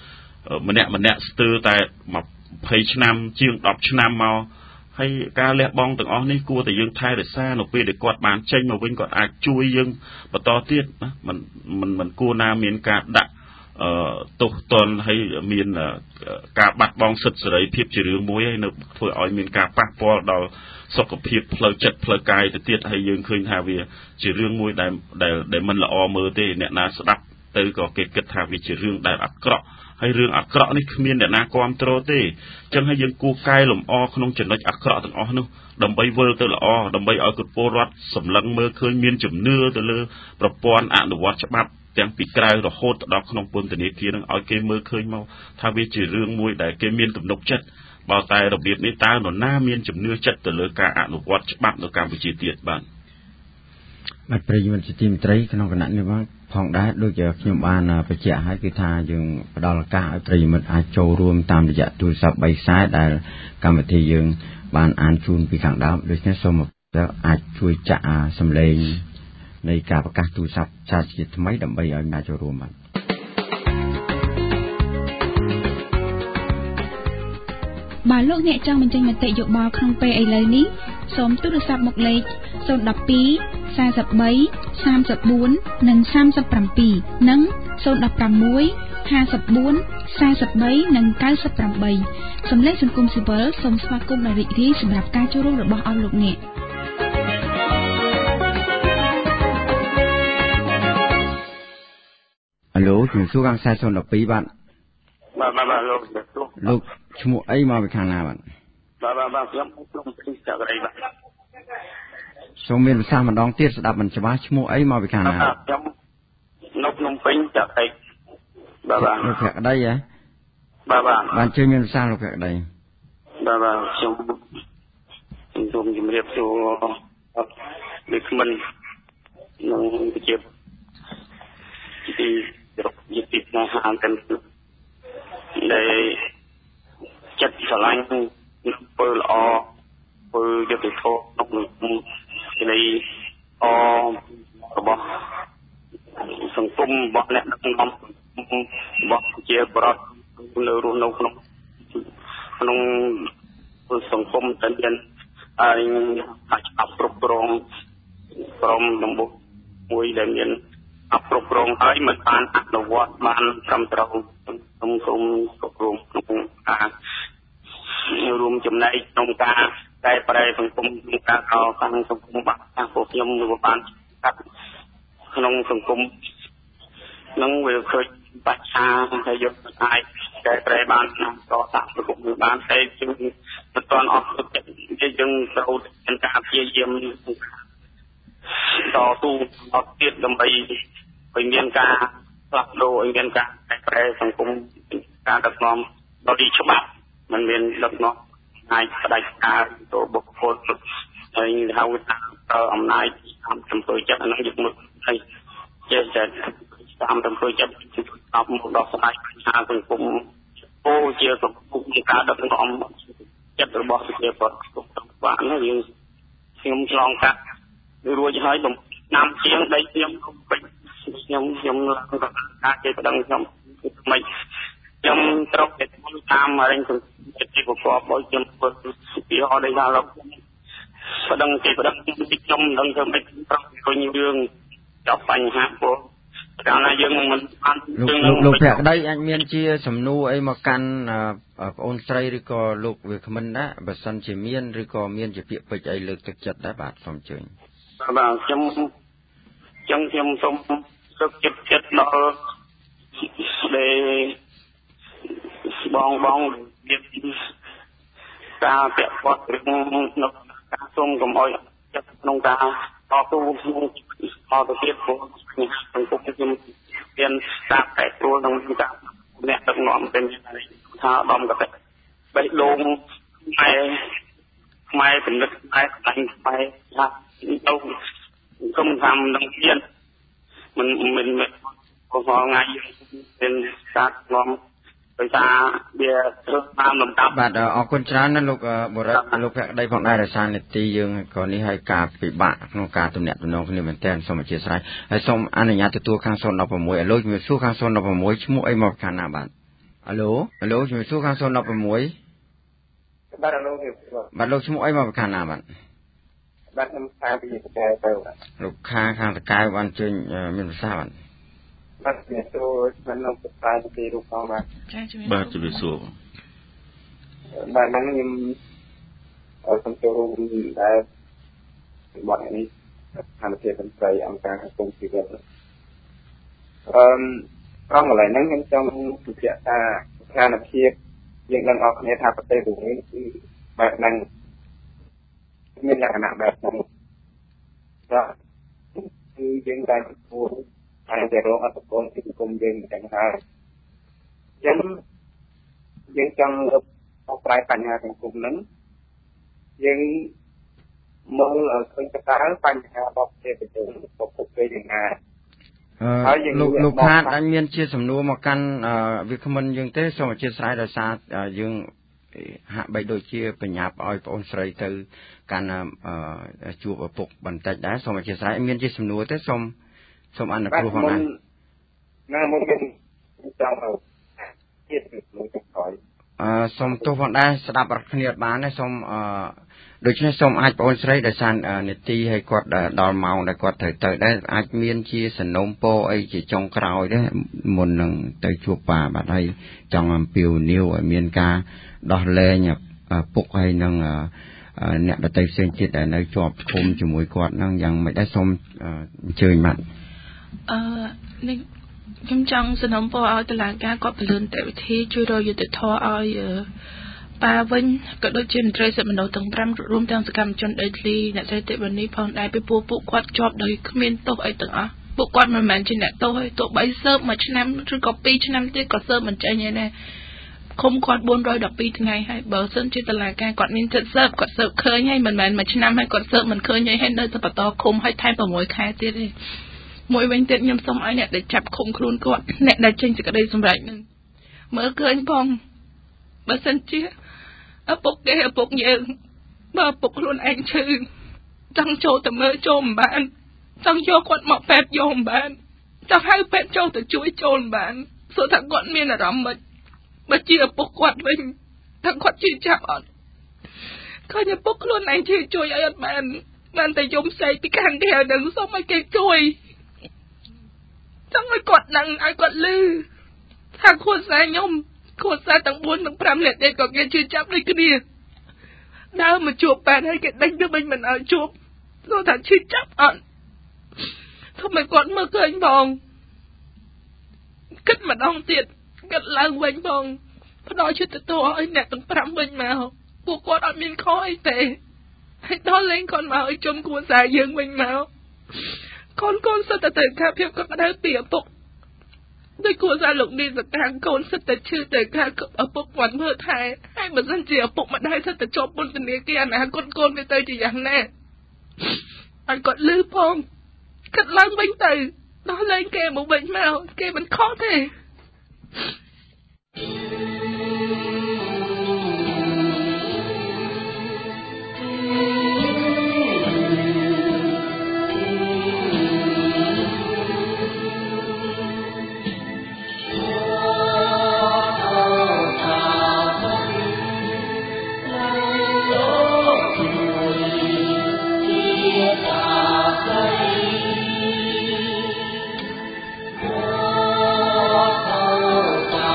ម្នាក់ស្ទើរតែ20ឆ្នាំជាង10ឆ្នាំមកហើយការលះបង់ទាំងអស់នេះគួរតែយើងថែរក្សានៅពេលដែលគាត់បានចេញមកវិញគាត់អាចជួយយើងបន្តទៀតណាมันគួរណាមានការដាក់ទោសទណ្ឌហើយមានការបាត់បង់សិទ្ធិសេរីភាពជារឿងមួយហើយនៅធ្វើឲ្យមានការប៉ះពាល់ដល់សុខភាពផ្លូវចិត្តផ្លូវកាយទៅទៀតហើយយើងឃើញថាវាជារឿងមួយដែលមិនល្អមើលទេអ្នកណាស្ដាប់ទៅក៏គេគិតថាវាជារឿងដែលអាក្រក់ហើយរឿងអាក្រក់នេះគ្មានអ្នកណាគាំទ្រទេអញ្ចឹងហើយយើងគួរកែលម្អក្នុងចំណុចអាក្រក់ទាំងអស់នោះដើម្បីវិលទៅល្អដើម្បីឲ្យពលរដ្ឋសម្លឹងមើលឃើញមានជំនឿទៅលើប្រព័ន្ធអនុវត្តច្បាប់ទាំងពីក្រៅរហូតដល់ក្នុងពន្ធនាគារនឹងឲ្យគេមើលឃើញមកថាវាជារឿងមួយដែលគេមានទំនុកចិត្តបើតែរបៀបនេះតើនរណាមានជំនឿចិត្តទៅលើការអនុវត្តច្បាប់នៅកម្ពុជាទៀតបាទប្រិយមិត្តជាទីមេត្រីក្នុងគណៈនេះផងដែរដូចជាខ្ញុំបានបញ្ជាក់ឲ្យគឺថាយើងផ្ដល់ឱកាសឲ្យប្រិយមិត្តអាចចូលរួមតាមរយៈទូរស័ព្ទ3ខ្សែដែលកម្មវិធីយើងបានអានជូនពីខាងដើមដូច្នេះសូមអាចជួយចាក់សំឡេងនៃការប្រកាសទូរស័ព្ទឆាជាថ្មីដើម្បីឲ្យអ្នកចូលរួមបាទបើលោកអ្នកចង់បញ្ចេញមតិយោបល់ក្នុងពេលឥឡូវនេះសូមទូរស័ព្ទមកលេខ012 43 34 និង 37 និង 016 54 43 និង 98 សំឡេងសង្គមស៊ីវិលសូមស្វាគមន៍ដោយរីករាយសម្រាប់ការចូលរួមរបស់អស់លោកអ្នកឡូជំរាបសួរខាង4012បាទលោកឈ្មោះអីមកពីខាងណាបាទខ្ញុំខ្ញុំពីចក្រីបាទសូមមានភាសាម្ដងទៀតស្ដាប់មិនច្បាស់ឈ្មោះអីមកពីខាងណាខ្ញុំនៅភ្នំពេញចក្រីបាទលោកភក្តីហ៎បានជើញមានភាសាលោកភក្តីខ្ញុំសូមជម្រាបសួរលោកក្មិននឹងជាទីយុតិធម៌ហាងទាំងដែលចិត្តស្រឡាញ់ពលល្អពលយុតិធម៌ក្នុងនៃរបស់សង្គមរបស់អ្នកដឹកនាំរបស់ជាបរិបទនៅរស់នៅក្នុងសង្គមតែមានហើយច្បាប់គ្រប់គ្រងក្រមដំបូងមួយដែលមានអបគ្រប់គ្រងហើយមិនបានអនុវត្តបានត្រឹមត្រូវក្នុងគ្រប់គ្រងក្នុងការរួមចំណែកក្នុងការតែប្រែសង្គមក្នុងការកសាងសង្គមបាក់ពួកខ្ញុំនឹងបានកាត់ក្នុងសង្គមនឹងវាឃើញបច្ចាហើយយកអាចតែប្រែបានកសាងសង្គមបានតែយើងមិនទាន់អស់ទឹកយើងត្រូវមានការព្យាយាមតស៊ូអត់ទៀតដើម្បីឲ្យមានការផ្លាស់ប្ដូរឲ្យមានការតែប្រែសង្គមការដឹកនាំដោយច្បាប់មិនមានដឹកនាំអាចផ្ដាច់ការទៅបុគ្គលហើយហៅថាអំណាចតាមចំពោះចិត្តហ្នឹងយកមកឲ្យចេះតែតាមចំពោះចិត្តតាមមកដោះស្រាយបញ្ហាសង្គមអូជាសង្គមជាការដឹកនាំចិត្តរបស់ប្រជាពលរដ្ឋបានយើងខ្ញុំឆ្លងកាត់រួចហើយឆ្នាំជាងដីខ្ញុំពេញខ្ញុំឡើងការចេះប្តឹងខ្ញុំមិនខ្ញុំត្រូវតែតាមរែងជាប្រកបដោយខ្ញុំធ្វើពីអត់ได้ថាលោកប្តឹងខ្ញុំនឹងធ្វើមិនប្រឹងឃើញរឿងចប់បញ្ហាពោលកាលណាយើងមិនបានលោកភក្តីអាចមានជាសំណួរអីមកកាន់បងអូនស្រីឬក៏លោកវាគ្មិនដែរបើសិនជាមានឬក៏មានជាពាក្យពេចន៍អីលើកទឹកចិត្តដែរបាទសូមអញ្ជើញបាទខ្ញុំសូមលើកទឹកចិត្តដល់បងមានការពាក់ព័ន្ធក្នុងការសូមកុំអោយចិត្តក្នុងការតស៊ូក្នុងអត់ទៅទៀតព្រោះសង្គមខ្ញុំមានការតែព្រួលក្នុងការអ្នកដឹកនាំเป็นថាដំកតិបេះដូងខ្មែរពិនិត្យខ្មែរខ្លាំងខ្មែរថាទៅគុំតាមនឹងទៀតមិនក៏ថ្ងៃមានការនាំដោយសារវាធ្វើតាមលំដាប់បាទអរគុណច្រើនណាស់លោកបរិទ្ធលោកភក្តីផងដែររសារនីតិយើងក៏នេះឲ្យការពិបាកក្នុងការទំនាក់ទំនងគ្នាមែនតើសូមអធិស្ឋានហើយសូមអនុញ្ញាតទទួលខាង016ឥឡូវជំរាបសួរខាង016ឈ្មោះអីមកខាងណាបាទ Alo ជំរាបសួរខាង016 បាទលោកបាទលោកឈ្មោះអីមកពីខាងណាបាទខ្ញុំខាងពីតកែវទៅលោកខាងតកែវបានជើញមានប្រសាសន៍បាទជំរាបសួរខ្ញុំប្រសាសន៍ពីរូបផងបាទបាទជំរាបសួរបាទខ្ញុំសូមចូលរួមដែលបទនេះស្ថានភាពតន្ត្រីអង្គការសង្គមស៊ីវិលត្រង់កន្លែងហ្នឹងខ្ញុំចង់បញ្ជាក់ថាស្ថានភាពយើងដឹងអស់គ្នាថាប្រទេសនេះគឺបែបហ្នឹងមានលក្ខណៈបែបហ្នឹងបាទគឺយើងតែទទួលតែរងអត្តពលពីសង្គមយើងទាំងហើយអញ្ចឹងយើងចង់លើកមកប្រែបញ្ហាសង្គមហ្នឹងយើងមើលឃើញតើបញ្ហារបស់ប្រទេសយើងប្រភពគេយ៉ាងណាលោកខាតអាចមានជាសំណួរមកកាន់វាគ្មិនយើងទេសូមអធិស្ឋានដោយសារយើងហាក់បីដូចជាបញ្ញាប់ឲ្យបងអូនស្រីទៅកាន់ជួបឪពុកបន្តិចដែរសូមអធិស្ឋានមានជាសំណួរទេសូមអនុគ្រោះផងដែរណាមកមានចង់ទៀតមួយទៅក្រោយសូមទោះផងដែរស្ដាប់រកគ្នាអត់បានទេសូមដូច្នេះសូមអាចបងអូនស្រីដោយសារនេតិឲ្យគាត់ដល់ម៉ោងដែលគាត់ត្រូវទៅដែរអាចមានជាសំណូមពរអីជាចុងក្រោយទេមុននឹងទៅជួបបាទហើយចង់អំពាវនាវឲ្យមានការដោះលែងពុកហើយនឹងអ្នកដទៃផ្សេងទៀតដែលនៅជាប់ឃុំជាមួយគាត់ហ្នឹងយ៉ាងមិនដែរសូមអញ្ជើញបាទនេះខ្ញុំចង់សំណូមពរឲ្យតុលាការគាត់ពលឿនតេវិធីជួយរកយុត្តិធម៌ឲ្យប៉ាវិញក៏ដូចជាមន្ត្រីសិទ្ធិមនុស្សទាំង5រួមទាំងសកម្មជនដីធ្លីអ្នកស្រីទេវនីផងដែរពីពួកគាត់ជាប់ដោយគ្មានទោសអីទាំងអស់ពួកគាត់មិនមែនជាអ្នកទោសទេទោះបីស៊ើប1ឆ្នាំឬក៏2ឆ្នាំទៀតក៏ស៊ើបមិនចេញទេដែរឃុំគាត់412ថ្ងៃហើយបើសិនជាតុលាការគាត់មានសិទ្ធិស៊ើបគាត់ស៊ើបឃើញហើយមិនមែន1ឆ្នាំហើយគាត់ស៊ើបមិនឃើញហើយនៅតែបន្តឃុំហើយថែម6ខែទៀតទេមួយវិញទៀតខ្ញុំសូមឲ្យអ្នកដែលចាប់ឃុំខ្លួនគាត់អ្នកដែលចេញសេចក្តីសម្រេចនឹងមើលឃើញផងបើសិនជាឪពុកយើងបើឪពុកខ្លួនឯងឈឺចង់ចូលទៅមើលចូលមិនបានចង់យកគាត់មកពេទ្យយកមិនបានចង់ហៅពេទ្យចូលទៅជួយចូលមិនបានព្រោះថាគាត់មានអារម្មណ៍មិនបើជាឪពុកគាត់វិញថាគាត់ជឿចាប់អត់ឃើញឪពុកខ្លួនឯងជឿជួយអីអត់បានតែយំផ្សេងពីខាងក្រៅនឹងសូមឲ្យគេជួយចង់ឲ្យគាត់ដឹងឲ្យគាត់ឮថាគ្រួសារខ្ញុំគ្រួសារទាំង4ទាំង5នាក់ទៀតក៏គេជឿចាប់ដូចគ្នាដើរមកជួបប៉ែនហើយគេដេញទៅវិញមិនឲ្យជួបព្រោះថាជឿចាប់អត់ធ្វើឲ្យគាត់មើលឃើញផងគិតម្ដងទៀតគិតឡើងវិញផងផ្ដល់យុត្តិធម៌ឲ្យអ្នកទាំង5វិញមកពួកគាត់អត់មានខុសអីទេហើយដល់លេងគាត់មកឲ្យជុំគ្រួសារយើងវិញមកកូនសិតតែត្រូវការភាពកក់ក្ដៅពីឪពុកដោយគ្រួសារលោកនេះសកាកូនសិតតែឈឺតែការឪពុកគាត់មើលថែហើយបើមិនជាឪពុកម្ដាយសិតតែជាប់ពន្ធនាគារអនាគតកូនវាទៅជាយ៉ាងណាហើយគាត់លឺផងគិតឡើងវិញទៅដល់លេងគេមកវិញមកគេមិនខុសទេ Oh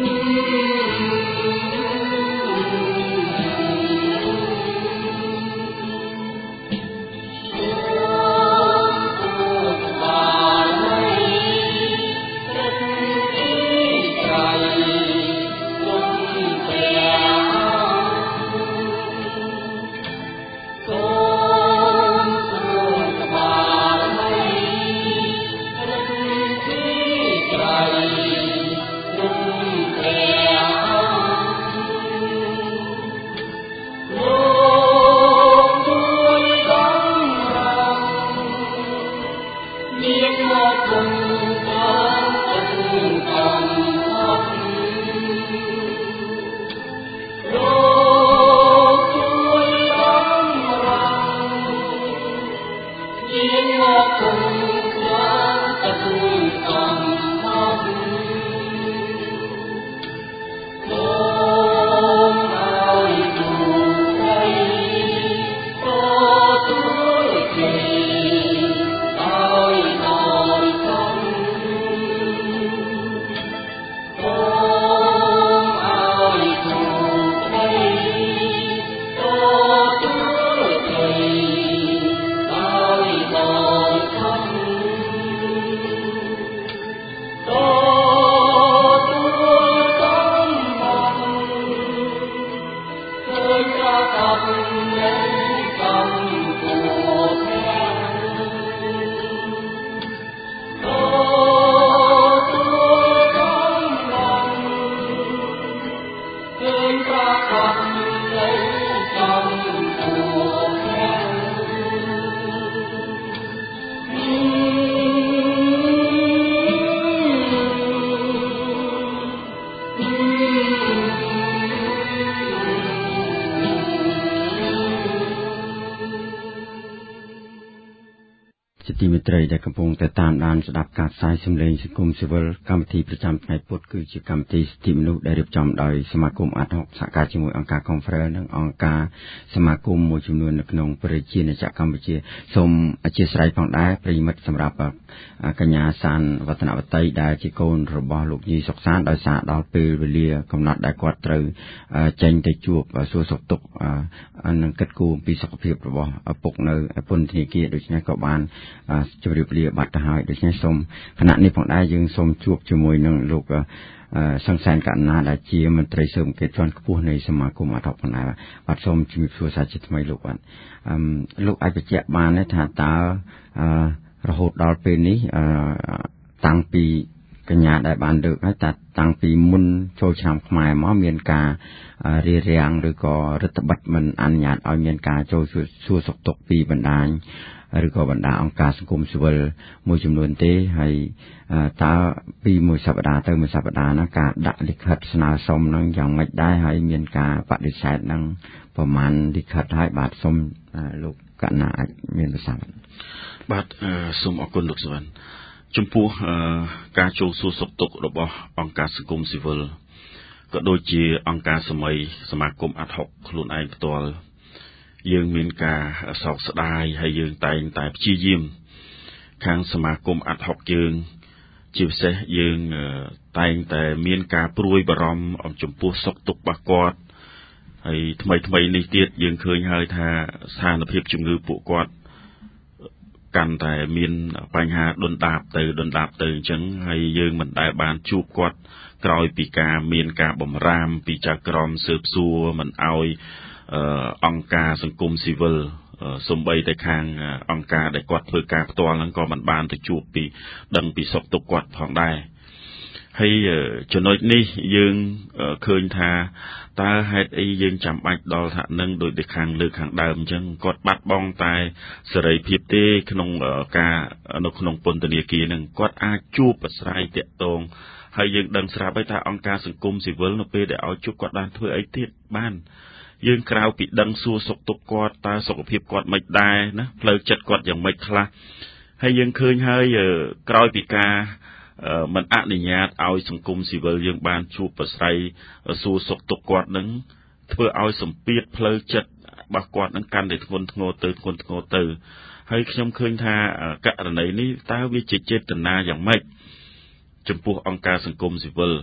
ទីមេត្រីដែលកំពុងតែតាមដានស្ដាប់ការផ្សាយសម្លេងសង្គមស៊ីវិលកម្មវិធីប្រចាំថ្ងៃពុធគឺជាកម្មវិធីសិទ្ធិមនុស្សដែលរៀបចំដោយសមាគមអាត់ហុកសហការជាមួយអង្គការ Conference និងអង្គការសមាគមមួយចំនួននៅក្នុងប្រជាជាតិកម្ពុជាសូមអធិស្ឋានផងដែរប្រិយមិត្តសម្រាប់កញ្ញាសានវឌ្ឍនវតីដែលជាកូនរបស់លោកញីសុកសានដោយសារដល់ពេលវេលាកំណត់ដែលគាត់ត្រូវចេញទៅជួបសួរសុខទុក្ខនិងគិតគូរអំពីសុខភាពរបស់ឪពុកនៅពន្ធនាគារដូច្នេះក៏បានជម្រាបលាបាត់ទៅហើយដូច្នេះសូមគណៈនេះផងដែរយើងសូមជួបជាមួយនឹងលោកសង្សានកណ្ណាដែលជាមន្ត្រីស៊ើបអង្កេតជាន់ខ្ពស់នៃសមាគមអាត់ហុកផងដែរបាទសូមជម្រាបសួរសាជាថ្មីលោកបាទលោកអាចបញ្ជាក់បានទេថាតើរហូតដល់ពេលនេះតាំងពីកញ្ញាដែលបានលើកហើយតាំងពីមុនចូលឆ្នាំខ្មែរមកមានការរារាំងឬក៏រដ្ឋបិទមិនអនុញ្ញាតឲ្យមានការចូលសួរសុខទុក្ខពីបណ្ដាញឬក៏បណ្ដាអង្គការសង្គមស៊ីវិលមួយចំនួនទេហើយតើពីមួយសប្តាហ៍ទៅមួយសប្តាហ៍ហ្នឹងការដាក់លិខិតស្នើសុំហ្នឹងយ៉ាងម៉េចដែរហើយមានការបដិសេធហ្នឹងប្រមាណលិខិតហើយបាទសូមលោកកណ្ណាអាចមានប្រសាសន៍បាទសូមអរគុណលោកសវណ្ណចំពោះការចូលសួរសុខទុក្ខរបស់អង្គការសង្គមស៊ីវិលក៏ដូចជាអង្គការសមាគមអាត់ហុកខ្លួនឯងផ្ទាល់យើងមានការសោកស្ដាយហើយយើងតែងតែព្យាយាមខាងសមាគមអាត់ហុកយើងជាពិសេសយើងតែងតែមានការព្រួយបារម្ភអំចំពោះសុខទុក្ខរបស់គាត់ហើយថ្មីនេះទៀតយើងឃើញហើយថាស្ថានភាពជំងឺពួកគាត់កាន់តែមានបញ្ហាដុនដាបទៅអញ្ចឹងហើយយើងមិនដែលបានជួបគាត់ក្រោយពីការមានការបំរាមពីចៅក្រមស៊ើបសួរមិនអោយអង្គការសង្គមស៊ីវិលសំបីតែខាងអង្គការដែលគាត់ធ្វើការផ្ទាល់ហ្នឹងក៏មិនបានទៅជួបពីដឹងពីសុខទុក្ខគាត់ផងដែរហើយចំណុចនេះយើងឃើញថាតើហេតុអីយើងចាំបាច់ដល់ថានឹងដោយតែខាងលើខាងដើមអញ្ចឹងគាត់បាត់បង់តែសេរីភាពទេក្នុងការនៅក្នុងពន្ធនាគារហ្នឹងគាត់អាចជួបអាស្រ័យតាក់ទងហើយយើងដឹងស្រាប់ហើយថាអង្គការសង្គមស៊ីវិលនៅពេលដែលឲ្យជួបគាត់បានធ្វើអីទៀតបានយើងក្រៅពីដឹងសួរសុខទុក្ខគាត់តើសុខភាពគាត់មិនដែរណាផ្លូវចិត្តគាត់យ៉ាងម៉េចខ្លះហើយយើងឃើញហើយក្រោយពីការមិនអនុញ្ញាតឲ្យសង្គមស៊ីវិលយើងបានជួបប្រស្រ័យសួរសុខទុក្ខគាត់នឹងធ្វើឲ្យសម្ពាធផ្លូវចិត្តរបស់គាត់នឹងកាន់តែធ្ងន់ធ្ងរទៅហើយខ្ញុំឃើញថាករណីនេះតើវាជាចេតនាយ៉ាងម៉េចចំពោះអង្គការសង្គមស៊ីវិល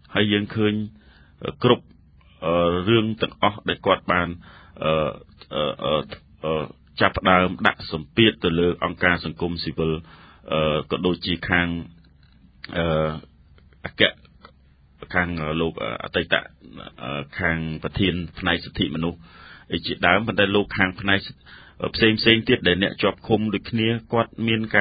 ហើយយើងឃើញគ្រប់រឿងទាំងអស់ដែលគាត់បានចាប់ផ្ដើមដាក់សម្ពាធទៅលើអង្គការសង្គមស៊ីវិលក៏ដូចជាខាងខាងលោកអតីតខាងប្រធានផ្នែកសិទ្ធិមនុស្សជាដើមប៉ុន្តែលោកខាងផ្នែកផ្សេងទៀតដែលអ្នកជាប់ឃុំដូចគ្នាគាត់មានកា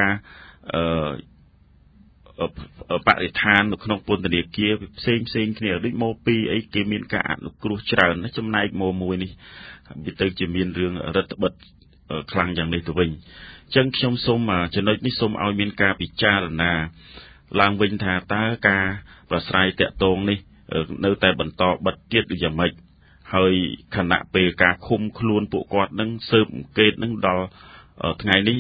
របរិស្ថាននៅក្នុងពន្ធនាគារផ្សេងគ្នាដូចមកពីអីគេមានការអនុគ្រោះច្រើនណាចំណែកមកមួយនេះវាទៅជាមានរឿងរដ្ឋបិទខ្លាំងយ៉ាងនេះទៅវិញអញ្ចឹងខ្ញុំសូមចំណុចនេះសូមឲ្យមានការពិចារណាឡើងវិញថាតើការប្រស្រ័យតាក់ទងនេះនៅតែបន្តបិទទៀតឬយ៉ាងម៉េចហើយខណៈពេលការឃុំខ្លួនពួកគាត់នឹងស៊ើបអង្កេតនឹងដល់ថ្ងៃនេះ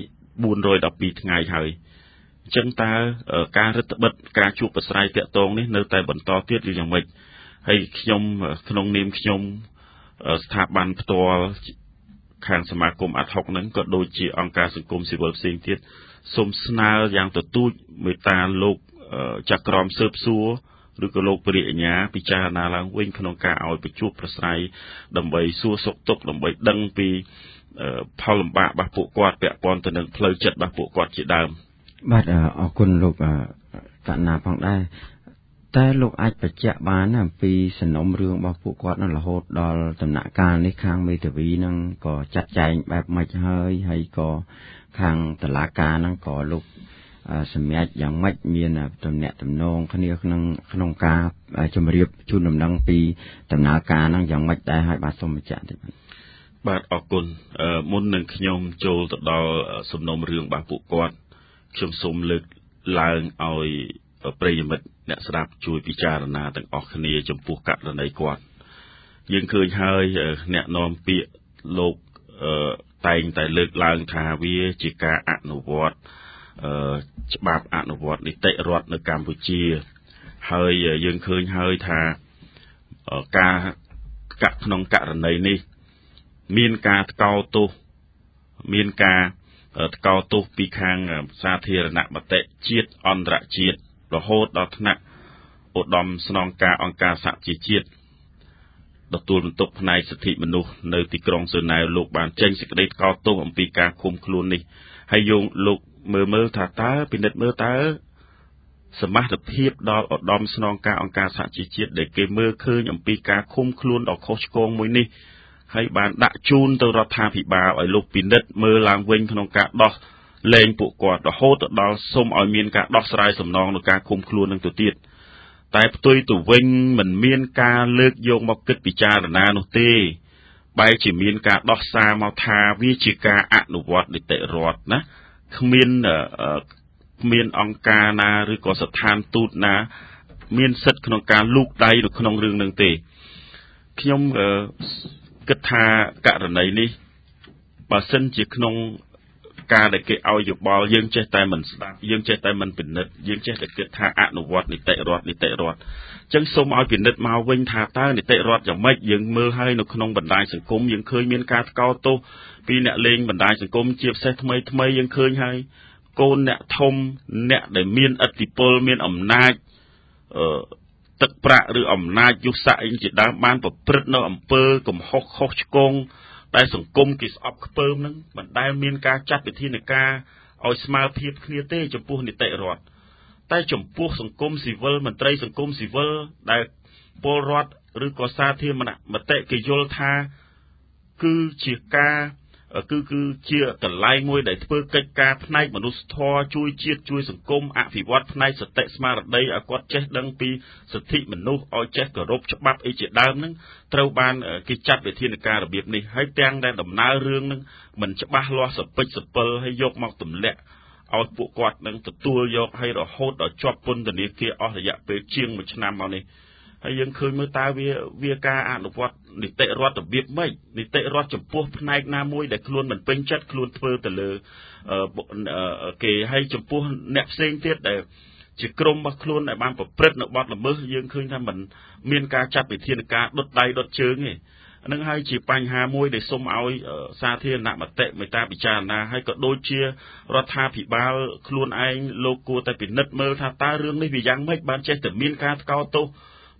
412ថ្ងៃហើយអញ្ចឹងតើការរដ្ឋបិទការជួបប្រស្រ័យតាក់ទងនេះនៅតែបន្តទៀតឬយ៉ាងម៉េចហើយខ្ញុំក្នុងនាមខ្ញុំស្ថាប័នផ្ទាល់ខាងសមាគមអាត់ហុកហ្នឹងក៏ដូចជាអង្គការសង្គមស៊ីវិលផ្សេងទៀតសូមស្នើយ៉ាងទទូចមេត្តាលោកចក្រមស៊ើបសួរឬក៏លោកព្រះអញ្ញាពិចារណាឡើងវិញក្នុងការឲ្យបញ្ជួបប្រស្រ័យដើម្បីសួរសុខទុក្ខដើម្បីដឹងពីផលលំបាករបស់ពួកគាត់ពាក់ព័ន្ធទៅនឹងផ្លូវចិត្តរបស់ពួកគាត់ជាដើមបាទអរគុណលោកកណ្ណាផងដែរតែលោកអាចបញ្ជាក់បានអំពីសំណុំរឿងរបស់ពួកគាត់នឹងរហូតដល់ដំណាក់កាលនេះខាងមេធាវីនឹងក៏ចាត់ចែងបែបម៉េចហើយក៏ខាងតុលាការនឹងក៏លោកសម្រាប់យ៉ាងម៉េចមានទំនាក់ទំនងគ្នាក្នុងការជម្រាបជូនដំណឹងពីដំណើរការនឹងយ៉ាងម៉េចដែរហើយបាទសូមបញ្ជាក់តិចបាទអរគុណមុននឹងខ្ញុំចូលទៅដល់សំណុំរឿងរបស់ពួកគាត់ខ្ញុំសូមលើកឡើងឲ្យប្រិយមិត្តអ្នកស្ដាប់ជួយពិចារណាទាំងអស់គ្នាចំពោះករណីគាត់យើងឃើញហើយអ្នកនាំពាក្យលោកតែងតែលើកឡើងថាវាជាការអនុវត្តច្បាប់អនុវត្តនីតិរដ្ឋនៅកម្ពុជាហើយយើងឃើញហើយថាការក្នុងករណីនេះមានការថ្កោលទោសមានការថ្កោលទោសពីខាងសាធារណមតិជាតិអន្តរជាតិរហូតដល់ថ្នាក់ឧត្តមស្នងការអង្គការសហជីវជាតិទទួលបន្ទុកផ្នែកសិទ្ធិមនុស្សនៅទីក្រុងស៊ើណែវលោកបានចេញសេចក្តីថ្កោលទោសអំពីការឃុំខ្លួននេះហើយលោកមើលថាតើពិនិត្យមើលតើសមត្ថភាពដល់ឧត្តមស្នងការអង្គការសហជីវជាតិដែលគេមើលឃើញអំពីការឃុំខ្លួនដ៏ខុសឆ្គងមួយនេះហើយបានដាក់ជូនទៅរដ្ឋាភិបាលឲ្យលោកពិនិត្យមើលឡើងវិញក្នុងការដោះលែងពួកគាត់រហូតដល់សូមឲ្យមានការដោះស្រាយសំណងនឹងការឃុំខ្លួននឹងទៅទៀតតែផ្ទុយទៅវិញមិនមានការលើកយកមកគិតពិចារណានោះទេបែរជាមានការដោះសារមកថាវាជាការអនុវត្តនីតិរដ្ឋណាគ្មានអង្គការណាឬក៏ស្ថានទូតណាមានសិទ្ធិក្នុងការលូកដៃនៅក្នុងរឿងនឹងទេខ្ញុំគិតថាករណីនេះបើសិនជាក្នុងការដែលគេឲ្យយោបល់យើងចេះតែមិនស្ដាប់យើងចេះតែមិនពិនិត្យយើងចេះតែគិតថាអនុវត្តនីតិរដ្ឋអញ្ចឹងសូមឲ្យពិនិត្យមកវិញថាតើនីតិរដ្ឋយ៉ាងម៉េចយើងមើលឲ្យនៅក្នុងបណ្ដាញសង្គមយើងឃើញមានការថ្កោលទោសពីអ្នកលេងបណ្ដាញសង្គមជាពិសេសថ្មីយើងឃើញហើយកូនអ្នកធំអ្នកដែលមានឥទ្ធិពលមានអំណាចទឹកប្រាក់ឬអំណាចយុស័ក្តិជាដើមបានប្រព្រឹត្តនៅអំពើកំហុសខុសឆ្គងតែសង្គមគេស្អប់ខ្ពើមនឹងមិនដែលមានការចាត់វិធានការឲ្យស្មើភាពគ្នាទេចំពោះនីតិរដ្ឋតែចំពោះសង្គមស៊ីវិលមន្ត្រីសង្គមស៊ីវិលដែលពលរដ្ឋឬក៏សាធារណមតិគេយល់ថាគឺជាការគឺជាកន្លែងមួយដែលធ្វើកិច្ចការផ្នែកមនុស្សធម៌ជួយជាតិជួយសង្គមអភិវឌ្ឍផ្នែកសតិស្មារតីឲ្យគាត់ចេះដឹងពីសិទ្ធិមនុស្សឲ្យចេះគោរពច្បាប់អីជាដើមហ្នឹងត្រូវបានគេចាត់វិធានការរបៀបនេះហើយទាំងដែលដំណើររឿងហ្នឹងមិនច្បាស់លាស់សពិចសពិលហើយយកមកទម្លាក់ឲ្យពួកគាត់នឹងទទួលយកឲ្យរហូតដល់ជាប់ពន្ធនាគារអស់រយៈពេលជាង1ឆ្នាំមកនេះហើយយើងឃើញមើលតើវាការអនុវត្តនីតិរដ្ឋរបៀបម៉េចនីតិរដ្ឋចំពោះផ្នែកណាមួយដែលខ្លួនមិនពេញចិត្តខ្លួនធ្វើទៅលើគេហើយចំពោះអ្នកផ្សេងទៀតដែលជាក្រុមរបស់ខ្លួនដែលបានប្រព្រឹត្តនៅបទល្មើសយើងឃើញថាมันមានការចាត់វិធានការដុតដៃដុតជើងទេនឹងហើយជាបញ្ហាមួយដែលសូមឲ្យសាធារណមតិមេត្តាពិចារណាហើយក៏ដូចជារដ្ឋាភិបាលខ្លួនឯងលោកគួរតែពិនិត្យមើលថាតើរឿងនេះវាយ៉ាងម៉េចបានចេះតែមានការថ្កោលទោស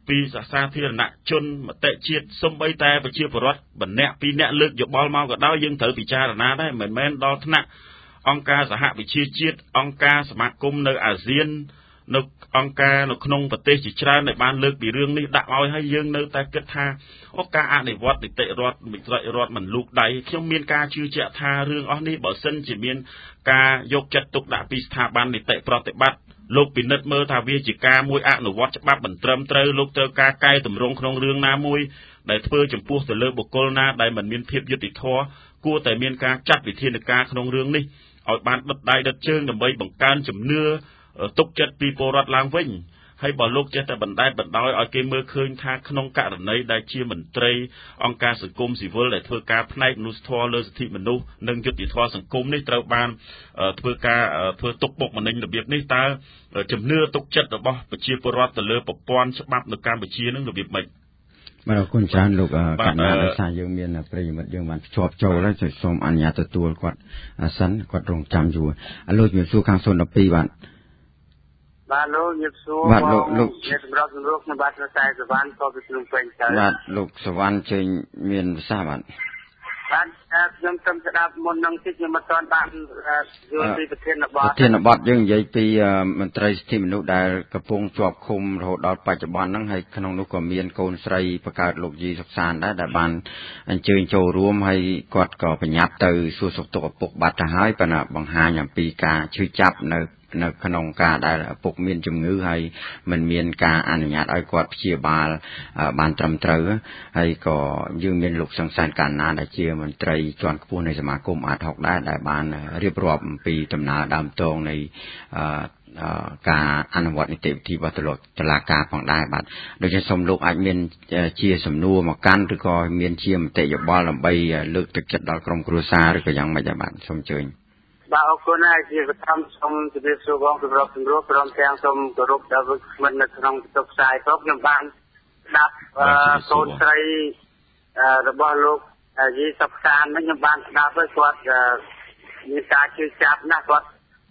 ពីសាធារណជនមតិជាតិសូម្បីតែប្រជាពលរដ្ឋម្នាក់ពីរនាក់លើកយោបល់មកក៏ដោយយើងត្រូវពិចារណាដែរមិនមែនដល់ថ្នាក់អង្គការសហវិជាជាតិអង្គការសមាគមនៅអាស៊ាននៅអង្គការនៅក្នុងប្រទេសជាច្រើនដែលបានលើកពីរឿងនេះដាក់ឲ្យហើយយើងនៅតែគិតថាការអនុវត្តនីតិរដ្ឋមិនត្រេករដ្ឋមិនលូកដៃខ្ញុំមានការជឿជាក់ថារឿងអស់នេះបើសិនជាមានការយកចិត្តទុកដាក់ពីស្ថាប័ននីតិប្រតិបត្តិលោកពិនិត្យមើលថាវាជាការមួយអនុវត្តច្បាប់មិនត្រឹមត្រូវលោកត្រូវការកែតម្រង់ក្នុងរឿងណាមួយដែលធ្វើចំពោះទៅលើបុគ្គលណាដែលមិនមានភាពយុត្តិធម៌គួរតែមានការចាត់វិធានការក្នុងរឿងនេះឲ្យបានដិតដៃដិតជើងដើម្បីបង្កើនជំនឿទុកចិត្តពីពលរដ្ឋឡើងវិញហើយបើលោកចេះតែបណ្តែតបណ្ដោយឲ្យគេមើលឃើញថាក្នុងករណីដែលជាមន្ត្រីអង្គការសង្គមស៊ីវិលដែលធ្វើការផ្នែកមនុស្សធម៌លើសិទ្ធិមនុស្សនិងយុត្តិធម៌សង្គមនេះត្រូវបានធ្វើទុកបុកម្នេញរបៀបនេះតើជំនឿទុកចិត្តរបស់ប្រជាពលរដ្ឋទៅលើប្រព័ន្ធច្បាប់នៅកម្ពុជានឹងរបៀបម៉េចបាទអរគុណច្រើនលោកកញ្ញាដោយសារយើងមានប្រិយមិត្តយើងបានភ្ជាប់ចូលហើយសូមអនុញ្ញាតទទួលគាត់សិនគាត់រងចាំយូរលោកជំរាបសួរខាង012បាទលោកជំរាបសួរបាទលោកសម្រាប់ក្នុងបាទខ្សែសវណ្ណក៏ពីភ្នំពេញទៅបាទលោកសវណ្ណជើញមានភាសាបាទខ្ញុំទៅស្ដាប់មុននឹងទីខ្ញុំមិនទាន់បានយល់ពីប្រធានបទយើងនិយាយពីមន្ត្រីសិទ្ធិមនុស្សដែលកំពុងជាប់ឃុំរហូតដល់បច្ចុប្បន្នហ្នឹងហើយក្នុងនោះក៏មានកូនស្រីបង្កើតលោកយីសុកសានដែរដែលបានអញ្ជើញចូលរួមហើយគាត់ក៏បញ្ញាប់ទៅសួរសុខទុក្ខឪពុកបាត់ទៅហើយប៉ុន្តែបង្ហាញអំពីការឈឺចាប់នៅក្នុងការដែលឪពុកមានជំងឺហើយមិនមានការអនុញ្ញាតឲ្យគាត់ព្យាបាលបានត្រឹមត្រូវហើយក៏យើងមានលោកសង្សានកាលណាដែលជាមន្ត្រីជាន់ខ្ពស់នៃសមាគមអាត60ដែរដែលបានរៀបរាប់អំពីដំណើរដើមទងនៃការអនុវត្តនីតិវិធីរបស់តុលាការផងដែរបាទដូច្នេះសូមលោកអាចមានជាសំណួរមកកាន់ឬក៏មានជាមតិយោបល់ដើម្បីលើកទឹកចិត្តដល់ក្រុមគ្រួសារឬក៏យ៉ាងម៉េចដែរបាទសូមអញ្ជើញបាទអរគុណហើយជាបឋមសូមជម្រាបសួរបងសម្រាប់ព្រមទាំងសូមគោរពដល់វិក្កាមនៅក្នុងបន្ទប់ផ្សាយផងខ្ញុំបានស្ដាប់កូនស្រីរបស់លោកយីសុកសានខ្ញុំបានស្ដាប់ហើយគាត់មានការជឿចាប់ណាស់គាត់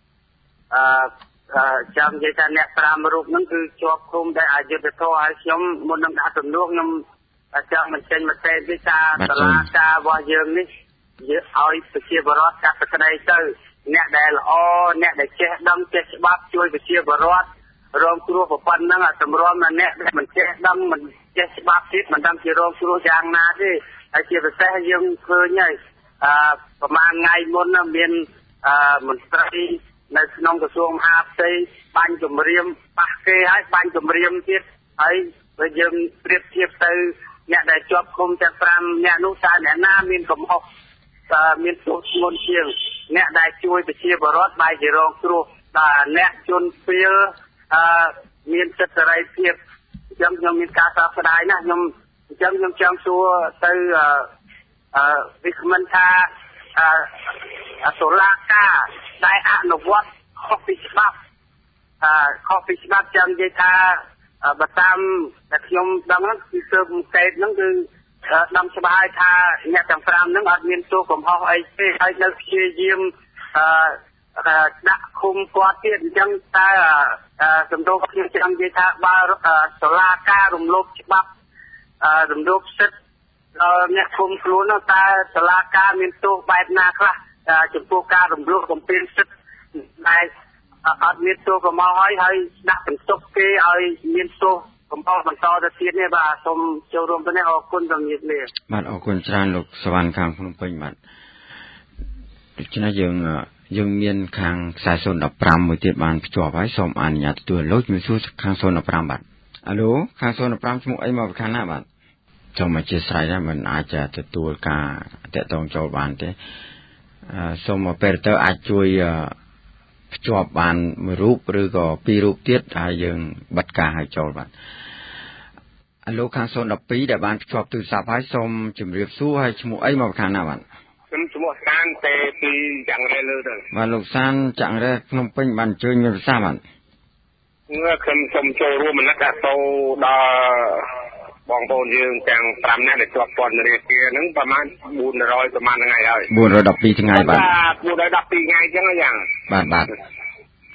ចាំនិយាយថាអ្នក5រូបហ្នឹងគឺជាប់ឃុំដែលអយុត្តិធម៌ហើយខ្ញុំមុននឹងដាក់សំណួរខ្ញុំចង់បញ្ចេញមតិពីការតឡាការរបស់យើងនេះយើងឲ្យប្រជាពលរដ្ឋកាត់ក្តីទៅអ្នកដែលល្អអ្នកដែលចេះដឹងចេះច្បាប់ជួយប្រជាពលរដ្ឋរងគ្រោះប៉ុណ្ណឹងសម្រាប់អ្នកដែលមិនចេះដឹងមិនចេះច្បាប់ទៀតមិនដឹងជារងគ្រោះយ៉ាងណាទេហើយជាពិសេសយើងឃើញហើយប្រហែលថ្ងៃមុនមានមន្ត្រីនៅក្នុងក្រសួងមហាផ្ទៃបាញ់គម្រាមប៉ះគេហើយបាញ់គម្រាមទៀតហើយបើយើងប្រៀបធៀបទៅអ្នកដែលជាប់ឃុំទាំង5អ្នកនោះតើអ្នកណាមានកំហុសមានទោសធ្ងន់ជាងអ្នកដែលជួយប្រជាពលរដ្ឋបែរជារងគ្រោះដែលអ្នកជនពីលមានសិទ្ធិសេរីភាពអញ្ចឹងខ្ញុំមានការសោកស្ដាយណាស់ខ្ញុំចង់សួរទៅវិក្កាមថាតុលាការដែលអនុវត្តខុសពីច្បាប់ចឹងនិយាយថាបើតាមដែលខ្ញុំដឹងហ្នឹងគឺទើបកេតហ្នឹងគឺដឹងច្បាស់ហើយថាអ្នកទាំង5ហ្នឹងអត់មានទោសកំហុសអីទេហើយនៅព្យាយាមដាក់ឃុំគាត់ទៀតអញ្ចឹងតើសំដៅខ្ញុំចង់និយាយថាបើតុលាការរំលោភច្បាប់រំលោភសិទ្ធិដល់អ្នកឃុំខ្លួននោះតើតុលាការមានទោសបែបណាខ្លះចំពោះការរំលោភបំពានសិទ្ធិដែលអត់មានទោសកំហុសហើយដាក់បន្ទុកគេឲ្យមានទោសកំហុសបន្តទៅទៀតនេះបាទសូមចូលរួមទៅនេះអរគុណជំរាបលាបាទអរគុណច្រើនលោកសវណ្ណខាងភ្នំពេញបាទដូច្នេះយើងមានខាងខ្សែ015មួយទៀតបានភ្ជាប់ហើយសូមអនុញ្ញាតទទួលលោកជំរាបសួរខាង015បាទអាឡូខាង015ឈ្មោះអីមកពីខាងណាបាទសូមអធិស្ឋានដែរមិនអាចទទួលការតាក់ទងចូលបានទេសូមអូប៉េរ៉ាទ័រអាចជួយភ្ជាប់បានមួយរូបឬក៏2រូបទៀតហើយយើងបិទការឲ្យចូលបាទអាឡូខាង012ដែលបានភ្ជាប់ទូរស័ព្ទហើយសូមជម្រាបសួរហើយឈ្មោះអីមកពីខាងណាបាទខ្ញុំឈ្មោះសានតែពីយ៉ាងរ៉េលើទៅបាទលោកសានចាក់រ៉េភ្នំពេញបានអញ្ជើញមានប្រសាសន៍បាទខ្ញុំសូមចូលរួមមនស្សទៅដល់បងប្អូនយើងទាំង5នាក់ដែលជាប់ពន្ធនាគារហ្នឹងប្រហែល400ប្រហែលថ្ងៃហើយ 412ថ្ងៃបាទ 412ថ្ងៃអញ្ចឹងយ៉ាងបាទ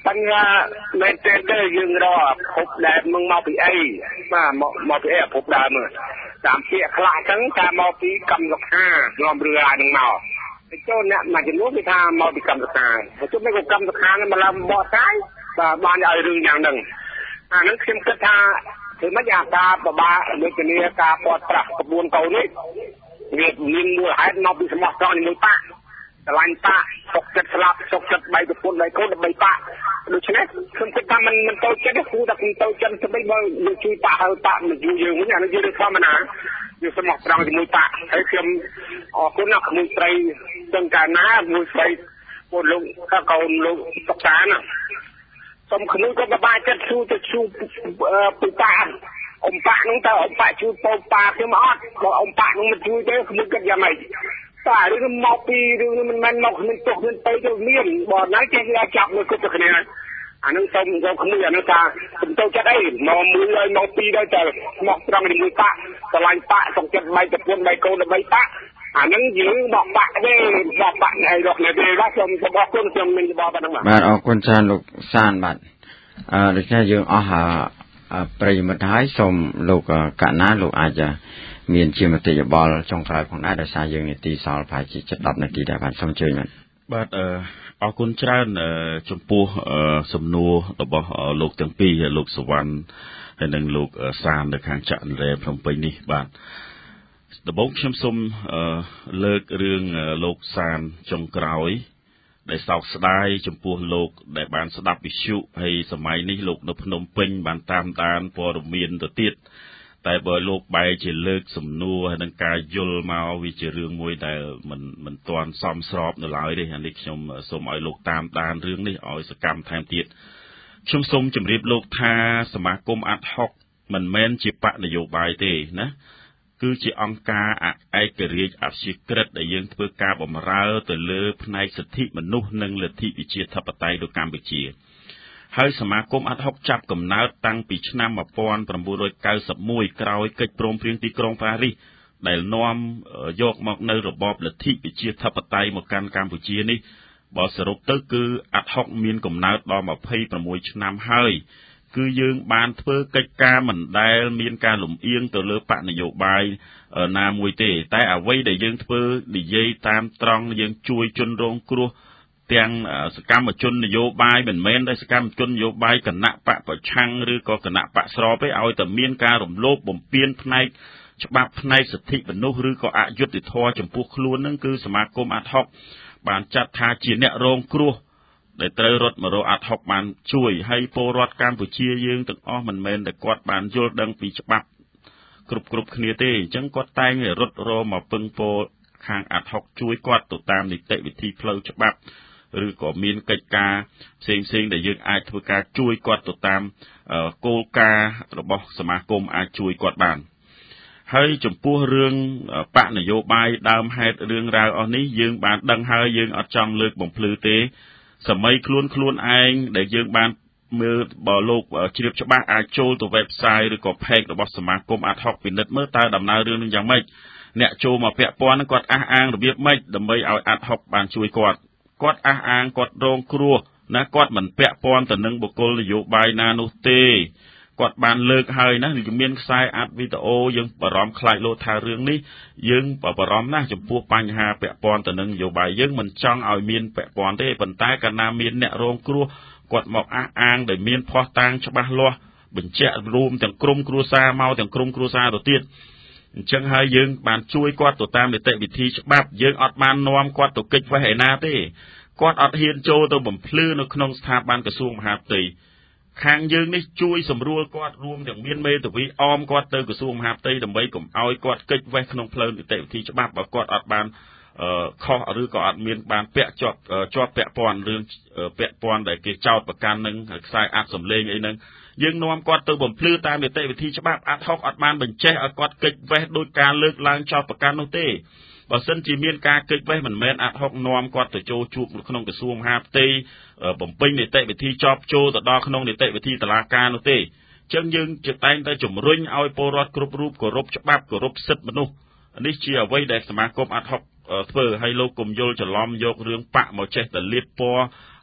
បញ្ហាមែនទេយើងរកភពដែលมึงមកពីអីបាទមកពីអីភពដើមតាមពាក្យខ្លះអញ្ចឹងថាមកពីកម្មសខានាំរឿងអានឹងមកចូលអ្នកមួយចំនួនគេថាមកពីកម្មសខាបើជុំនេះក៏កម្មសខានឹងមកឡើងបកស្រាយបាទបានឲ្យរឿងយ៉ាងហ្នឹងអាហ្នឹងខ្ញុំគិតថាគឺមិនអាការបបាដូចជាការបត់ប្រាស់ក្បួនកូននេះវាមានមូលហេតុមកពីសមត្ថភាពមួយប៉ាឆ្លាញ់ប៉ាសុកចិត្តស្លាប់សុកចិត្តបីប្រពន្ធបីកូនដើម្បីប៉ាដូច្នេះខ្ញុំគិតថាมันតូចចិត្តគូតែតូចចិត្តស្បីបើជួយប៉ាហើយប៉ាមកជួយយើងវិញអានេះយើងធម្មតាយើងសមត្ថភាពជាមួយប៉ាហើយខ្ញុំអរគុណណាស់ក្មួយស្រីទាំងកាលណាមួយស្រីកូនលោកកូនលោកតុកតាណាសូមក្មួយក៏បាក់ចិត្តជួយទៅជួយពីប៉ាអ៊ំប៉ាហ្នឹងតើអ៊ំប៉ាជួយពោប៉ាខ្ញុំអត់បើអ៊ំប៉ាហ្នឹងមិនជួយទេក្មួយគិតយ៉ាងម៉េចតែរឿងមកពីរឿងមិនមែនមកគ្មានទុកគ្មានទៅទៅមានបើណាចេះគេចាប់មួយគត់ទៅគ្នាអានឹងសូមយកក្មួយអានឹងថាខ្ញុំទៅចិត្តអីមកមួយហើយមកពីរទៅមកត្រង់ជាមួយប៉ាឆ្លាញ់ប៉ាសុកចិត្តបីប្រពន្ធបីកូនដើម្បីប៉ាអានឹងយើងបកបាក់ទេបកបាក់អីរកនេះទេបាទខ្ញុំអរគុណខ្ញុំមានបបប៉ុណ្ណឹងបាទអរគុណច្រើនលោកសានបាទដូច្នេះយើងអស់ប្រិយមិត្តហើយសូមលោកកណាលោកអាចមានជាមតិយោបល់ចុងក្រោយផងដែរដោយសារយើងនីតិសល់ប្រហែលជា10នាទីដែរបាទសូមអញ្ជើញបាទអរគុណច្រើនចំពោះសំណួររបស់លោកទាំងពីរលោកសវណ្ណហើយនិងលោកសាននៅខាងចាក់រ៉េភ្នំពេញនេះបាទដំបូងខ្ញុំសូមលើករឿងលោកសានចុងក្រោយដែលសោកស្ដាយចំពោះលោកដែលបានស្ដាប់វិទ្យុហើយសម័យនេះលោកនៅភ្នំពេញបានតាមដានព័ត៌មានទៅទៀតតែបើលោកបែរជាលើកសំណួរហើយនឹងការយល់មកវាជារឿងមួយដែលមិនទាន់សមស្របនៅឡើយទេអានេះខ្ញុំសូមឲ្យលោកតាមដានរឿងនេះឲ្យសកម្មថែមទៀតខ្ញុំសូមជម្រាបលោកថាសមាគមអាត់ហុកមិនមែនជាបកនយោបាយទេណាគឺជាអង្គការឯករាជ្យអព្យាក្រឹតដែលយើងធ្វើការបម្រើទៅលើផ្នែកសិទ្ធិមនុស្សនិងលទ្ធិប្រជាធិបតេយ្យនៅកម្ពុជាហើយសមាគមអាត់ហុកចាប់កំណើតតាំងពីឆ្នាំ1991ក្រោយកិច្ចព្រមព្រៀងទីក្រុងប៉ារីសដែលនាំយកមកនៅរបបលទ្ធិប្រជាធិបតេយ្យមកកាន់កម្ពុជានេះបើសរុបទៅគឺអាត់ហុកមានកំណើតដល់26ឆ្នាំហើយគឺយើងបានធ្វើកិច្ចការមិនដែលមានការលំអៀងទៅលើបកនយោបាយណាមួយទេតែអ្វីដែលយើងធ្វើនិយាយតាមត្រង់យើងជួយជនរងគ្រោះទាំងសកម្មជននយោបាយមិនមែនតែសកម្មជននយោបាយគណៈបកប្រឆាំងឬក៏គណៈបកស្របទេឲ្យតែមានការរំលោភបំពានផ្នែកច្បាប់ផ្នែកសិទ្ធិមនុស្សឬក៏អយុត្តិធម៌ចំពោះខ្លួននឹងគឺសមាគមអាត់ហុកបានចាត់ថាជាអ្នករងគ្រោះដែលត្រូវរត់មករកអាត់ហុកបានជួយហើយពលរដ្ឋកម្ពុជាយើងទាំងអស់មិនមែនតែគាត់បានយល់ដឹងពីច្បាប់គ្រប់គ្នាទេអញ្ចឹងគាត់តែងរត់រមកពឹងពោខាងអាត់ហុកជួយគាត់ទៅតាមនីតិវិធីផ្លូវច្បាប់ឬក៏មានកិច្ចការផ្សេងដែលយើងអាចធ្វើការជួយគាត់ទៅតាមគោលការណ៍របស់សមាគមអាចជួយគាត់បានហើយចំពោះរឿងបកនយោបាយដើមហេតុរឿងរ៉ាវអស់នេះយើងបានដឹងហើយយើងអត់ចង់លើកបំភ្លឺទេសម័យខ្លួនឯងដែលយើងបានមើលបើលោកជ្រាបច្បាស់អាចចូលទៅ website ឬក៏ page របស់សមាគមអាត់ហុកពិនិត្យមើលតើដំណើររឿងនឹងយ៉ាងម៉េចអ្នកចូលមកពាក់ព័ន្ធនឹងគាត់អះអាងរបៀបម៉េចដើម្បីឲ្យអាត់ហុកបានជួយគាត់អះអាងគាត់រងគ្រោះណាគាត់មិនពាក់ព័ន្ធទៅនឹងបុគ្គលនយោបាយណានោះទេគាត់បានលើកហើយណាមានខ្សែអាត់វីដេអូយើងបារម្ភខ្លាចលោកថារឿងនេះយើងបារម្ភណាស់ចំពោះបញ្ហាពាក់ព័ន្ធទៅនឹងនយោបាយយើងមិនចង់ឲ្យមានពាក់ព័ន្ធទេប៉ុន្តែកាលណាមានអ្នករងគ្រោះគាត់មកអះអាងដែលមានភស្តុតាងច្បាស់លាស់បញ្ជាក់រួមទាំងក្រុមគ្រួសារមកទាំងក្រុមគ្រួសារទៅទៀតអញ្ចឹងហើយយើងបានជួយគាត់ទៅតាមនីតិវិធីច្បាប់យើងអត់បាននាំគាត់ទៅកិច្ចវេះឯណាទេគាត់អត់ហ៊ានចូលទៅបំភ្លឺនៅក្នុងស្ថាប័នក្រសួងមហាផ្ទៃខាងយើងនេះជួយសម្រួលគាត់រួមទាំងមានមេធាវីអមគាត់ទៅក្រសួងមហាផ្ទៃដើម្បីកុំឲ្យគាត់កិច្ចវេះក្នុងផ្លូវនីតិវិធីច្បាប់បើគាត់អត់បានខុសឬក៏អត់មានបានពាក់ជាប់ពាក់ព័ន្ធរឿងពាក់ព័ន្ធដែលគេចោទប្រកាន់នឹងខ្សែអាត់សម្លេងអីហ្នឹងយើងនាំគាត់ទៅបំភ្លឺតាមនីតិវិធីច្បាប់អាត់ហុកអត់បានបញ្ចេះឲ្យគាត់កិច្ចវេះដោយការលើកឡើងចោទប្រកាន់នោះទេបើសិនជាមានការកិច្ចវេះមិនមែនអាត់ហុកនាំគាត់ទៅចូលជួបក្នុងក្រសួងមហាផ្ទៃបំពេញនីតិវិធីចប់ចូលទៅដល់ក្នុងនីតិវិធីតុលាការនោះទេអញ្ចឹងយើងជាតែងតែជំរុញឲ្យពលរដ្ឋគ្រប់រូបគោរពច្បាប់គោរពសិទ្ធិមនុស្សនេះជាអ្វីដែលសមាគមអាត់ហុកធ្វើឲ្យលោកកុំយល់ច្រឡំយករឿងបកមកចេះតែលាបពណ៌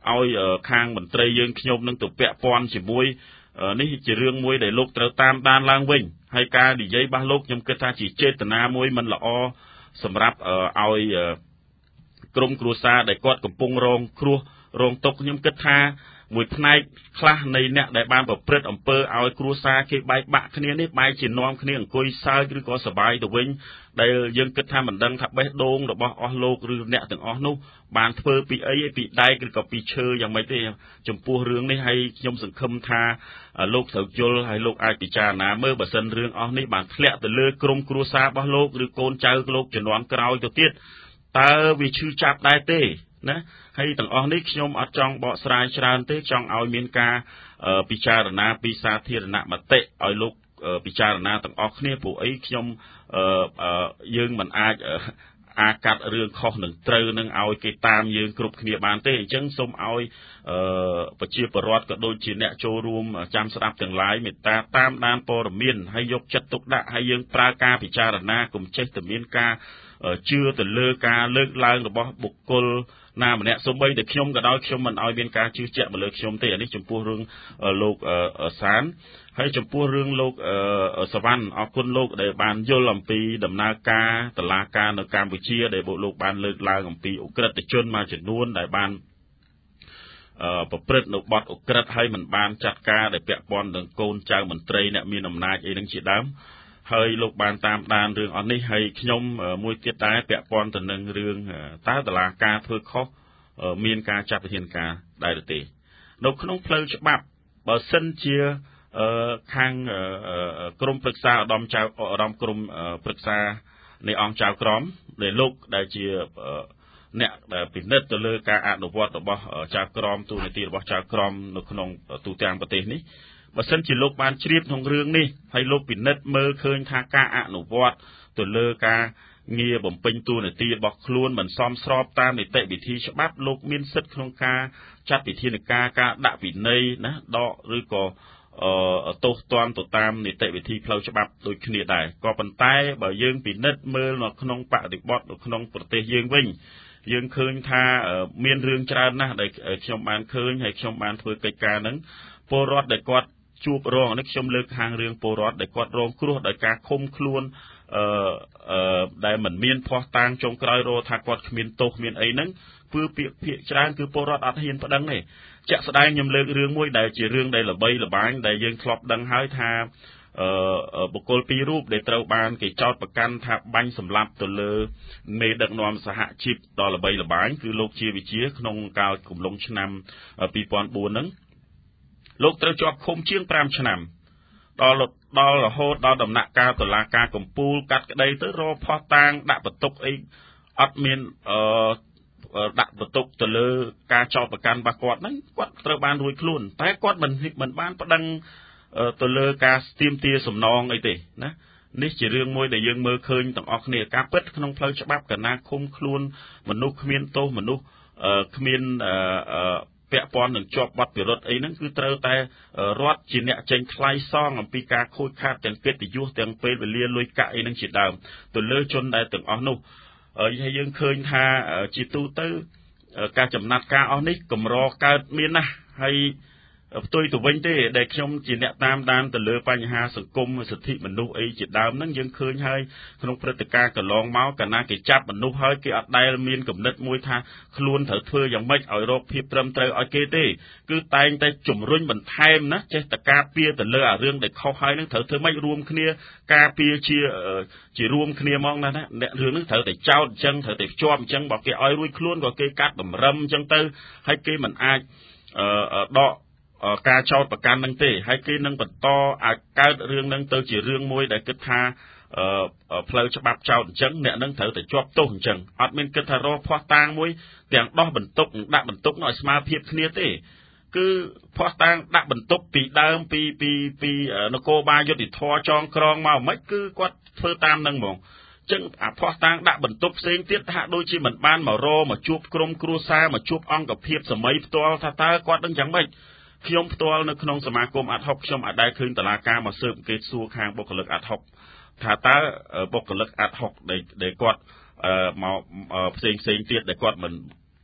ឲ្យខាងមន្ត្រីយើងខ្ញុំនឹងទៅពាក់ព័ន្ធជាមួយនេះជារឿងមួយដែលលោកត្រូវតាមដានឡើងវិញហើយការនិយាយរបស់លោកខ្ញុំគិតថាជាចេតនាមួយមិនល្អសម្រាប់ឲ្យក្រុមគ្រួសារដែលគាត់កំពុងរងគ្រោះរងទុក្ខខ្ញុំគិតថាមួយផ្នែកខ្លះនៃអ្នកដែលបានប្រព្រឹត្តអំពើឲ្យគ្រួសារគេបែកបាក់គ្នានេះបែរជានាំគ្នាអង្គុយសើចឬក៏សប្បាយទៅវិញដែលយើងគិតថាមិនដឹងថាបេះដូងរបស់អស់លោកឬអ្នកទាំងអស់នោះបានធ្វើពីអីពីដែកឬក៏ពីឈើយ៉ាងម៉េចទេចំពោះរឿងនេះហើយខ្ញុំសង្ឃឹមថាលោកត្រូវយល់ហើយលោកអាចពិចារណាមើលបើសិនរឿងអស់នេះបានធ្លាក់ទៅលើក្រុមគ្រួសាររបស់លោកឬកូនចៅលោកជំនាន់ក្រោយទៅទៀតតើវាឈឺចាប់ដែរទេណាហើយទាំងអស់នេះខ្ញុំអត់ចង់បកស្រាយច្រើនទេចង់ឲ្យមានការពិចារណាពីសាធារណមតិឲ្យលោកពិចារណាទាំងអស់គ្នាព្រោះអីខ្ញុំយើងមិនអាចកាត់រឿងខុសនឹងត្រូវនឹងឲ្យគេតាមយើងគ្រប់គ្នាបានទេអញ្ចឹងសូមឲ្យប្រជាពលរដ្ឋក៏ដូចជាអ្នកចូលរួមចាំស្ដាប់ទាំងឡាយមេត្តាតាមដានព័ត៌មានហើយយកចិត្តទុកដាក់ហើយយើងប្រើការពិចារណាកុំចេះតែមានការជឿទៅលើការលើកឡើងរបស់បុគ្គលណាម្នាក់សូម្បីតែខ្ញុំក៏ដោយខ្ញុំមិនឲ្យមានការជឿជាក់មកលើខ្ញុំទេអានេះចំពោះរឿងលោកសានហើយចំពោះរឿងលោកសវណ្ណអរគុណលោកដែលបានយល់អំពីដំណើរការតុលាការនៅកម្ពុជាដែលលោកបានលើកឡើងអំពីអ ுக ្រិតជនមួយចំនួនដែលបានប្រព្រឹត្តនៅបទអ ுக ្រិតហើយមិនបានចាត់ការដែលពាក់ព័ន្ធនឹងកូនចៅមន្ត្រីអ្នកមានអំណាចអីនឹងជាដើមហើយលោកបានតាមដានរឿងអស់នេះហើយខ្ញុំមួយទៀតដែរពាក់ព័ន្ធទៅនឹងរឿងតើតុលាការធ្វើខុសមានការចាត់វិធានការដែរឬទេនៅក្នុងផ្លូវច្បាប់បើសិនជាខាងក្រមប្រឹក្សាឧត្តមក្រមប្រឹក្សានៃអង្គចៅក្រមដែលលោកដែលជាអ្នកពិនិត្យទៅលើការអនុវត្តរបស់ចៅក្រមទូនាទីរបស់ចៅក្រមនៅក្នុងទូទាំងប្រទេសនេះបើសិនជាលោកបានជ្រាបក្នុងរឿងនេះហើយលោកពិនិត្យមើលឃើញថាការអនុវត្តទៅលើការងារបំពេញតួនាទីរបស់ខ្លួនមិនសមស្របតាមនីតិវិធីច្បាប់លោកមានសិទ្ធិក្នុងការចាត់វិធានការដាក់វិន័យណាដកឬក៏ទោសទណ្ឌទៅតាមនីតិវិធីផ្លូវច្បាប់ដូចគ្នាដែរក៏ប៉ុន្តែបើយើងពិនិត្យមើលនៅក្នុងបរិបទនៅក្នុងប្រទេសយើងវិញយើងឃើញថាមានរឿងច្រើនណាស់ដែលខ្ញុំបានឃើញហើយខ្ញុំបានធ្វើកិច្ចការហ្នឹងពលរដ្ឋដែលគាត់ជួបរងនេះខ្ញុំលើកខាងរឿងពលរដ្ឋដែលគាត់រងគ្រោះដោយការឃុំខ្លួនដែលមិនមានភ័ស្តុតាងចុងក្រោយរកថាគាត់គ្មានទោសគ្មានអីហ្នឹងគឺភាគច្រើនគឺពលរដ្ឋអត់ហ៊ានប្តឹងទេជាក់ស្ដែងខ្ញុំលើករឿងមួយដែលជារឿងដែលល្បីល្បាញដែលយើងធ្លាប់ដឹងហើយថាបុគ្គលពីររូបដែលត្រូវបានគេចោទប្រកាន់ថាបាញ់សម្លាប់ទៅលើមេដឹកនាំសហជីពដ៏ល្បីល្បាញគឺលោកជាវិជាក្នុងកាលកំឡុងឆ្នាំ2004ហ្នឹងលោកត្រូវជាប់ឃុំជាង5ឆ្នាំដល់រហូតដល់ដំណាក់កាលតុលាការកំពូលកាត់ក្តីទៅរកភ័ស្តុតាងដាក់បន្ទុកអីអត់មានដាក់បន្ទុកទៅលើការចោទប្រកាន់របស់គាត់ហ្នឹងគាត់ត្រូវបានរួចខ្លួនតែគាត់មិនបានប្តឹងទៅលើការស្ទាមទារសំណងអីទេណានេះជារឿងមួយដែលយើងមើលឃើញទាំងអស់គ្នាការពិតក្នុងផ្លូវច្បាប់កណាឃុំខ្លួនមនុស្សគ្មានទោសមនុស្សគ្មានពាក់ព័ន្ធនឹងជាប់បទពិរុទ្ធអីហ្នឹងគឺត្រូវតែរដ្ឋជាអ្នកចេញថ្លៃសងអំពីការខូចខាតទាំងកិត្តិយសទាំងពេលវេលាលុយកាក់អីហ្នឹងជាដើមទៅលើជនដែលទាំងអស់នោះហើយយើងឃើញថាជាទូទៅការចំណាត់ការអស់នេះកម្រកើតមានណាស់ហើយផ្ទុយទៅវិញទេដែលខ្ញុំជាអ្នកតាមដានទៅលើបញ្ហាសង្គមសិទ្ធិមនុស្សអីជាដើមហ្នឹងយើងឃើញហើយក្នុងព្រឹត្តិការណ៍កន្លងមកកាលណាគេចាប់មនុស្សហើយគេអត់ដែលមានគំនិតមួយថាខ្លួនត្រូវធ្វើយ៉ាងម៉េចឲ្យរកភាពត្រឹមត្រូវឲ្យគេទេគឺតែងតែជំរុញបន្ថែមណាចេះតែការពារទៅលើអារឿងដែលខុសហើយនឹងត្រូវធ្វើម៉េចរួមគ្នាការពារជារួមគ្នាហ្មងណាអ្នករឿងហ្នឹងត្រូវតែចោតអញ្ចឹងត្រូវតែភ្ជាប់អញ្ចឹងបើគេឲ្យរួចខ្លួនក៏គេកាត់តម្រឹមអញ្ចឹងទៅហើយគេមិនអាចដកការចោទប្រកាន់នឹងទេហើយគេនឹងបន្តឲ្យកើតរឿងនឹងទៅជារឿងមួយដែលគិតថាផ្លូវច្បាប់ចោទអញ្ចឹងអ្នកនឹងត្រូវតែជាប់ទោសអញ្ចឹងអត់មានគិតថារកភ័ស្តុតាងមួយទាំងដោះបន្ទុកនិងដាក់បន្ទុកឲ្យស្មើភាពគ្នាទេគឺភ័ស្តុតាងដាក់បន្ទុកពីដើមពីនគរបាលយុតិធម៌ចងក្រងមកមិនគឺគាត់ធ្វើតាមនឹងហ្មងចឹងអាភ័ស្តុតាងដាក់បន្ទុកផ្សេងទៀតថាដូចជាមិនបានមករមកជួបក្រុមគ្រួសារមកជួបអង្គភាពសម័យផ្ទាល់ថាតើគាត់នឹងយ៉ាងម៉េចខ្ញុំផ្ទាល់នៅក្នុងសមាគមអាត់ហុកខ្ញុំអាចដែលឃើញតឡាការមកស៊ើបអង្កេតសួរខាងបុគ្គលិកអាត់ហុកថាតើបុគ្គលិកអាត់ហុកដែលគាត់មកផ្សេងទៀតដែលគាត់មិន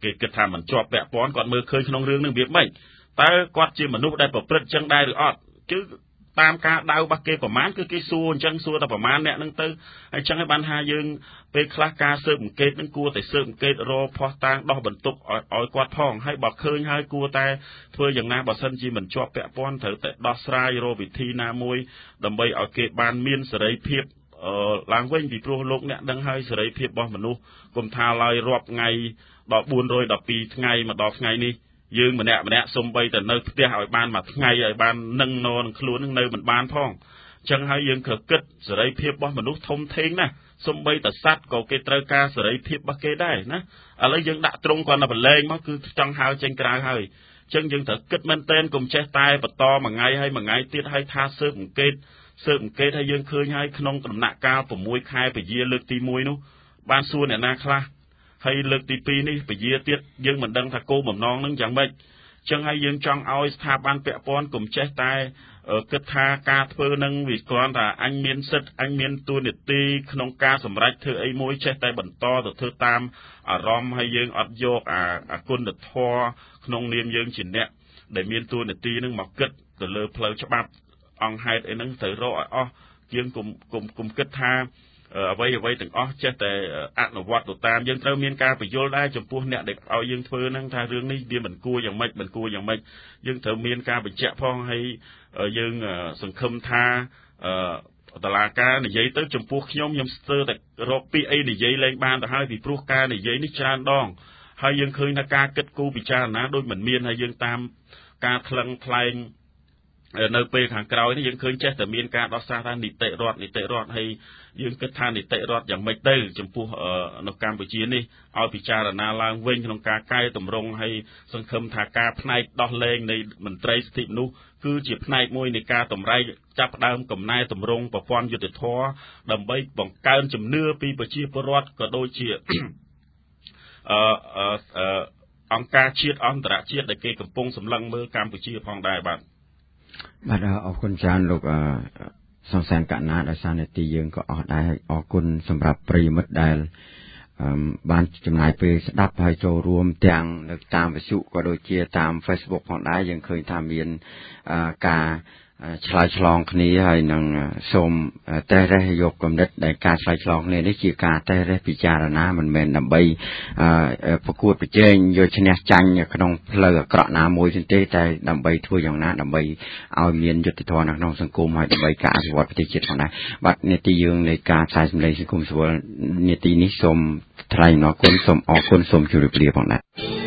គេគិតថាមិនជាប់ពាក់ព័ន្ធគាត់មើលឃើញក្នុងរឿងនឹងវាមិនតើគាត់ជាមនុស្សដែលប្រព្រឹត្តចឹងដែរឬអត់គឺតាមការដៅរបស់គេប្រមាណគឺគេសួរអញ្ចឹងសួរតែប្រមាណអ្នកនឹងទៅហើយចឹងឲ្យបានថាយើងពេលខ្លះការស៊ើបអង្កេតនឹងគួរតែស៊ើបអង្កេតរកភស្តុតាងដោះបន្ទុកឲ្យគាត់ផងហើយបើឃើញហើយគួរតែធ្វើយ៉ាងណាបើសិនជាមិនជាប់ពាក់ព័ន្ធត្រូវតែដោះស្រាយរកវិធីណាមួយដើម្បីឲ្យគេបានមានសេរីភាពឡើងវិញពីព្រោះលោកអ្នកដឹងហើយសេរីភាពរបស់មនុស្សគុំថាឡើយរាប់ថ្ងៃដល់412ថ្ងៃមកដល់ថ្ងៃនេះយើងម្នាក់សំបីតែនៅផ្ទះឲ្យបានមួយថ្ងៃឲ្យបាននឹងខ្លួននឹងនៅមិនបានផងចឹងហើយយើងក៏គិតសេរីភាពរបស់មនុស្សធំធេងណាស់សំបីតែសត្វក៏គេត្រូវការសេរីភាពរបស់គេដែរណាឥឡូវយើងដាក់ត្រង់គាត់នៅបលែងមកគឺចង់ហៅចេញក្រៅហើយចឹងយើងត្រូវគិតមែនទែនកុំចេះតែបន្តមួយថ្ងៃហើយមួយថ្ងៃទៀតហើយថាស៊ើបអង្កេតហើយយើងឃើញហើយក្នុងដំណាក់កាល6ខែពជាលើកទី1នោះបានសួរអ្នកណាខ្លះហើយលើកទី2នេះពជាទៀតយើងមិនដឹងថាគោលបំណងនឹងយ៉ាងម៉េចចឹងហើយយើងចង់ឲ្យស្ថាប័នពាក់ព័ន្ធកុំចេះតែគិតថាការធ្វើនឹងវាគ្រាន់តែអញមានសិទ្ធិអញមានតួនាទីក្នុងការសម្រេចធ្វើអីមួយចេះតែបន្តទៅធ្វើតាមអារម្មណ៍ហើយយើងអត់យកអាគុណធម៌ក្នុងនាមយើងជាអ្នកដែលមានតួនាទីនឹងមកគិតទៅលើផ្លូវច្បាប់អង្គហេតុអីហ្នឹងត្រូវរកឲ្យអស់យើងកុំគិតថាអ្វីទាំងអស់ចេះតែអនុវត្តទៅតាមយើងត្រូវមានការបញ្យល់ដែរចំពោះអ្នកដែលឲ្យយើងធ្វើហ្នឹងថារឿងនេះវាមិនគួរយ៉ាងម៉េចយើងត្រូវមានការបញ្ជាក់ផងហើយយើងសង្ឃឹមថាតឡាការនិយាយទៅចំពោះខ្ញុំស្ទើរតែរកពាក្យអីនិយាយលែងបានទៅហើយពីព្រោះការនិយាយនេះច្រើនដងហើយយើងឃើញថាការគិតគូរពិចារណាដូចមិនមានហើយយើងតាមការថ្លឹងថ្លែងនៅពេលខាងក្រោយនេះយើងឃើញចេះតែមានការដោះសារថានីតិរដ្ឋហើយយើងគិតថានីតិរដ្ឋយ៉ាងម៉េចទៅចំពោះនៅកម្ពុជានេះឲ្យពិចារណាឡើងវិញក្នុងការកែតម្រង់ហើយសង្ឃឹមថាការផ្នែកដោះលែងនៃមន្ត្រីសិទ្ធិមនុស្សគឺជាផ្នែកមួយនៃការតម្រៃចាប់ផ្ដើមកំណែតម្រង់ប្រព័ន្ធយុត្តិធម៌ដើម្បីបង្កើនជំនឿពីប្រជាពលរដ្ឋក៏ដូចជាអង្គការជាតិអន្តរជាតិដែលគេកំពុងសម្លឹងមើលកម្ពុជាផងដែរបាទអរគុណច្រើនលោកសង្សានកណាដោយសារនាទីយើងក៏អស់ដែរអរគុណសម្រាប់ប្រិយមិត្តដែលបានចំណាយពេលស្ដាប់ហើយចូលរួមទាំងនៅតាមវិទ្យុក៏ដូចជាតាម Facebook ផងដែរយើងឃើញថាមានការឆ្លើយឆ្លងគ្នាហើយនឹងសូមតេរេះយកគំនិតដែលការឆ្លើយឆ្លងគ្នានេះជាការតេរេះពិចារណាមិនមែនដើម្បីប្រកួតប្រជែងយកឈ្នះចាញ់ក្នុងផ្លូវអាក្រក់ណាមួយទេតែដើម្បីធ្វើយ៉ាងណាដើម្បីឲ្យមានយុត្តិធម៌នៅក្នុងសង្គមហើយដើម្បីការអភិវឌ្ឍប្រទេសជាតិផងដែរបាទនាទីយើងនៃការផ្សាយសម្លេងសង្គមស៊ីវិលនាទីនេះសូមថ្លែងអំណរគុណសូមអរគុណសូមជម្រាបលាផងដែរ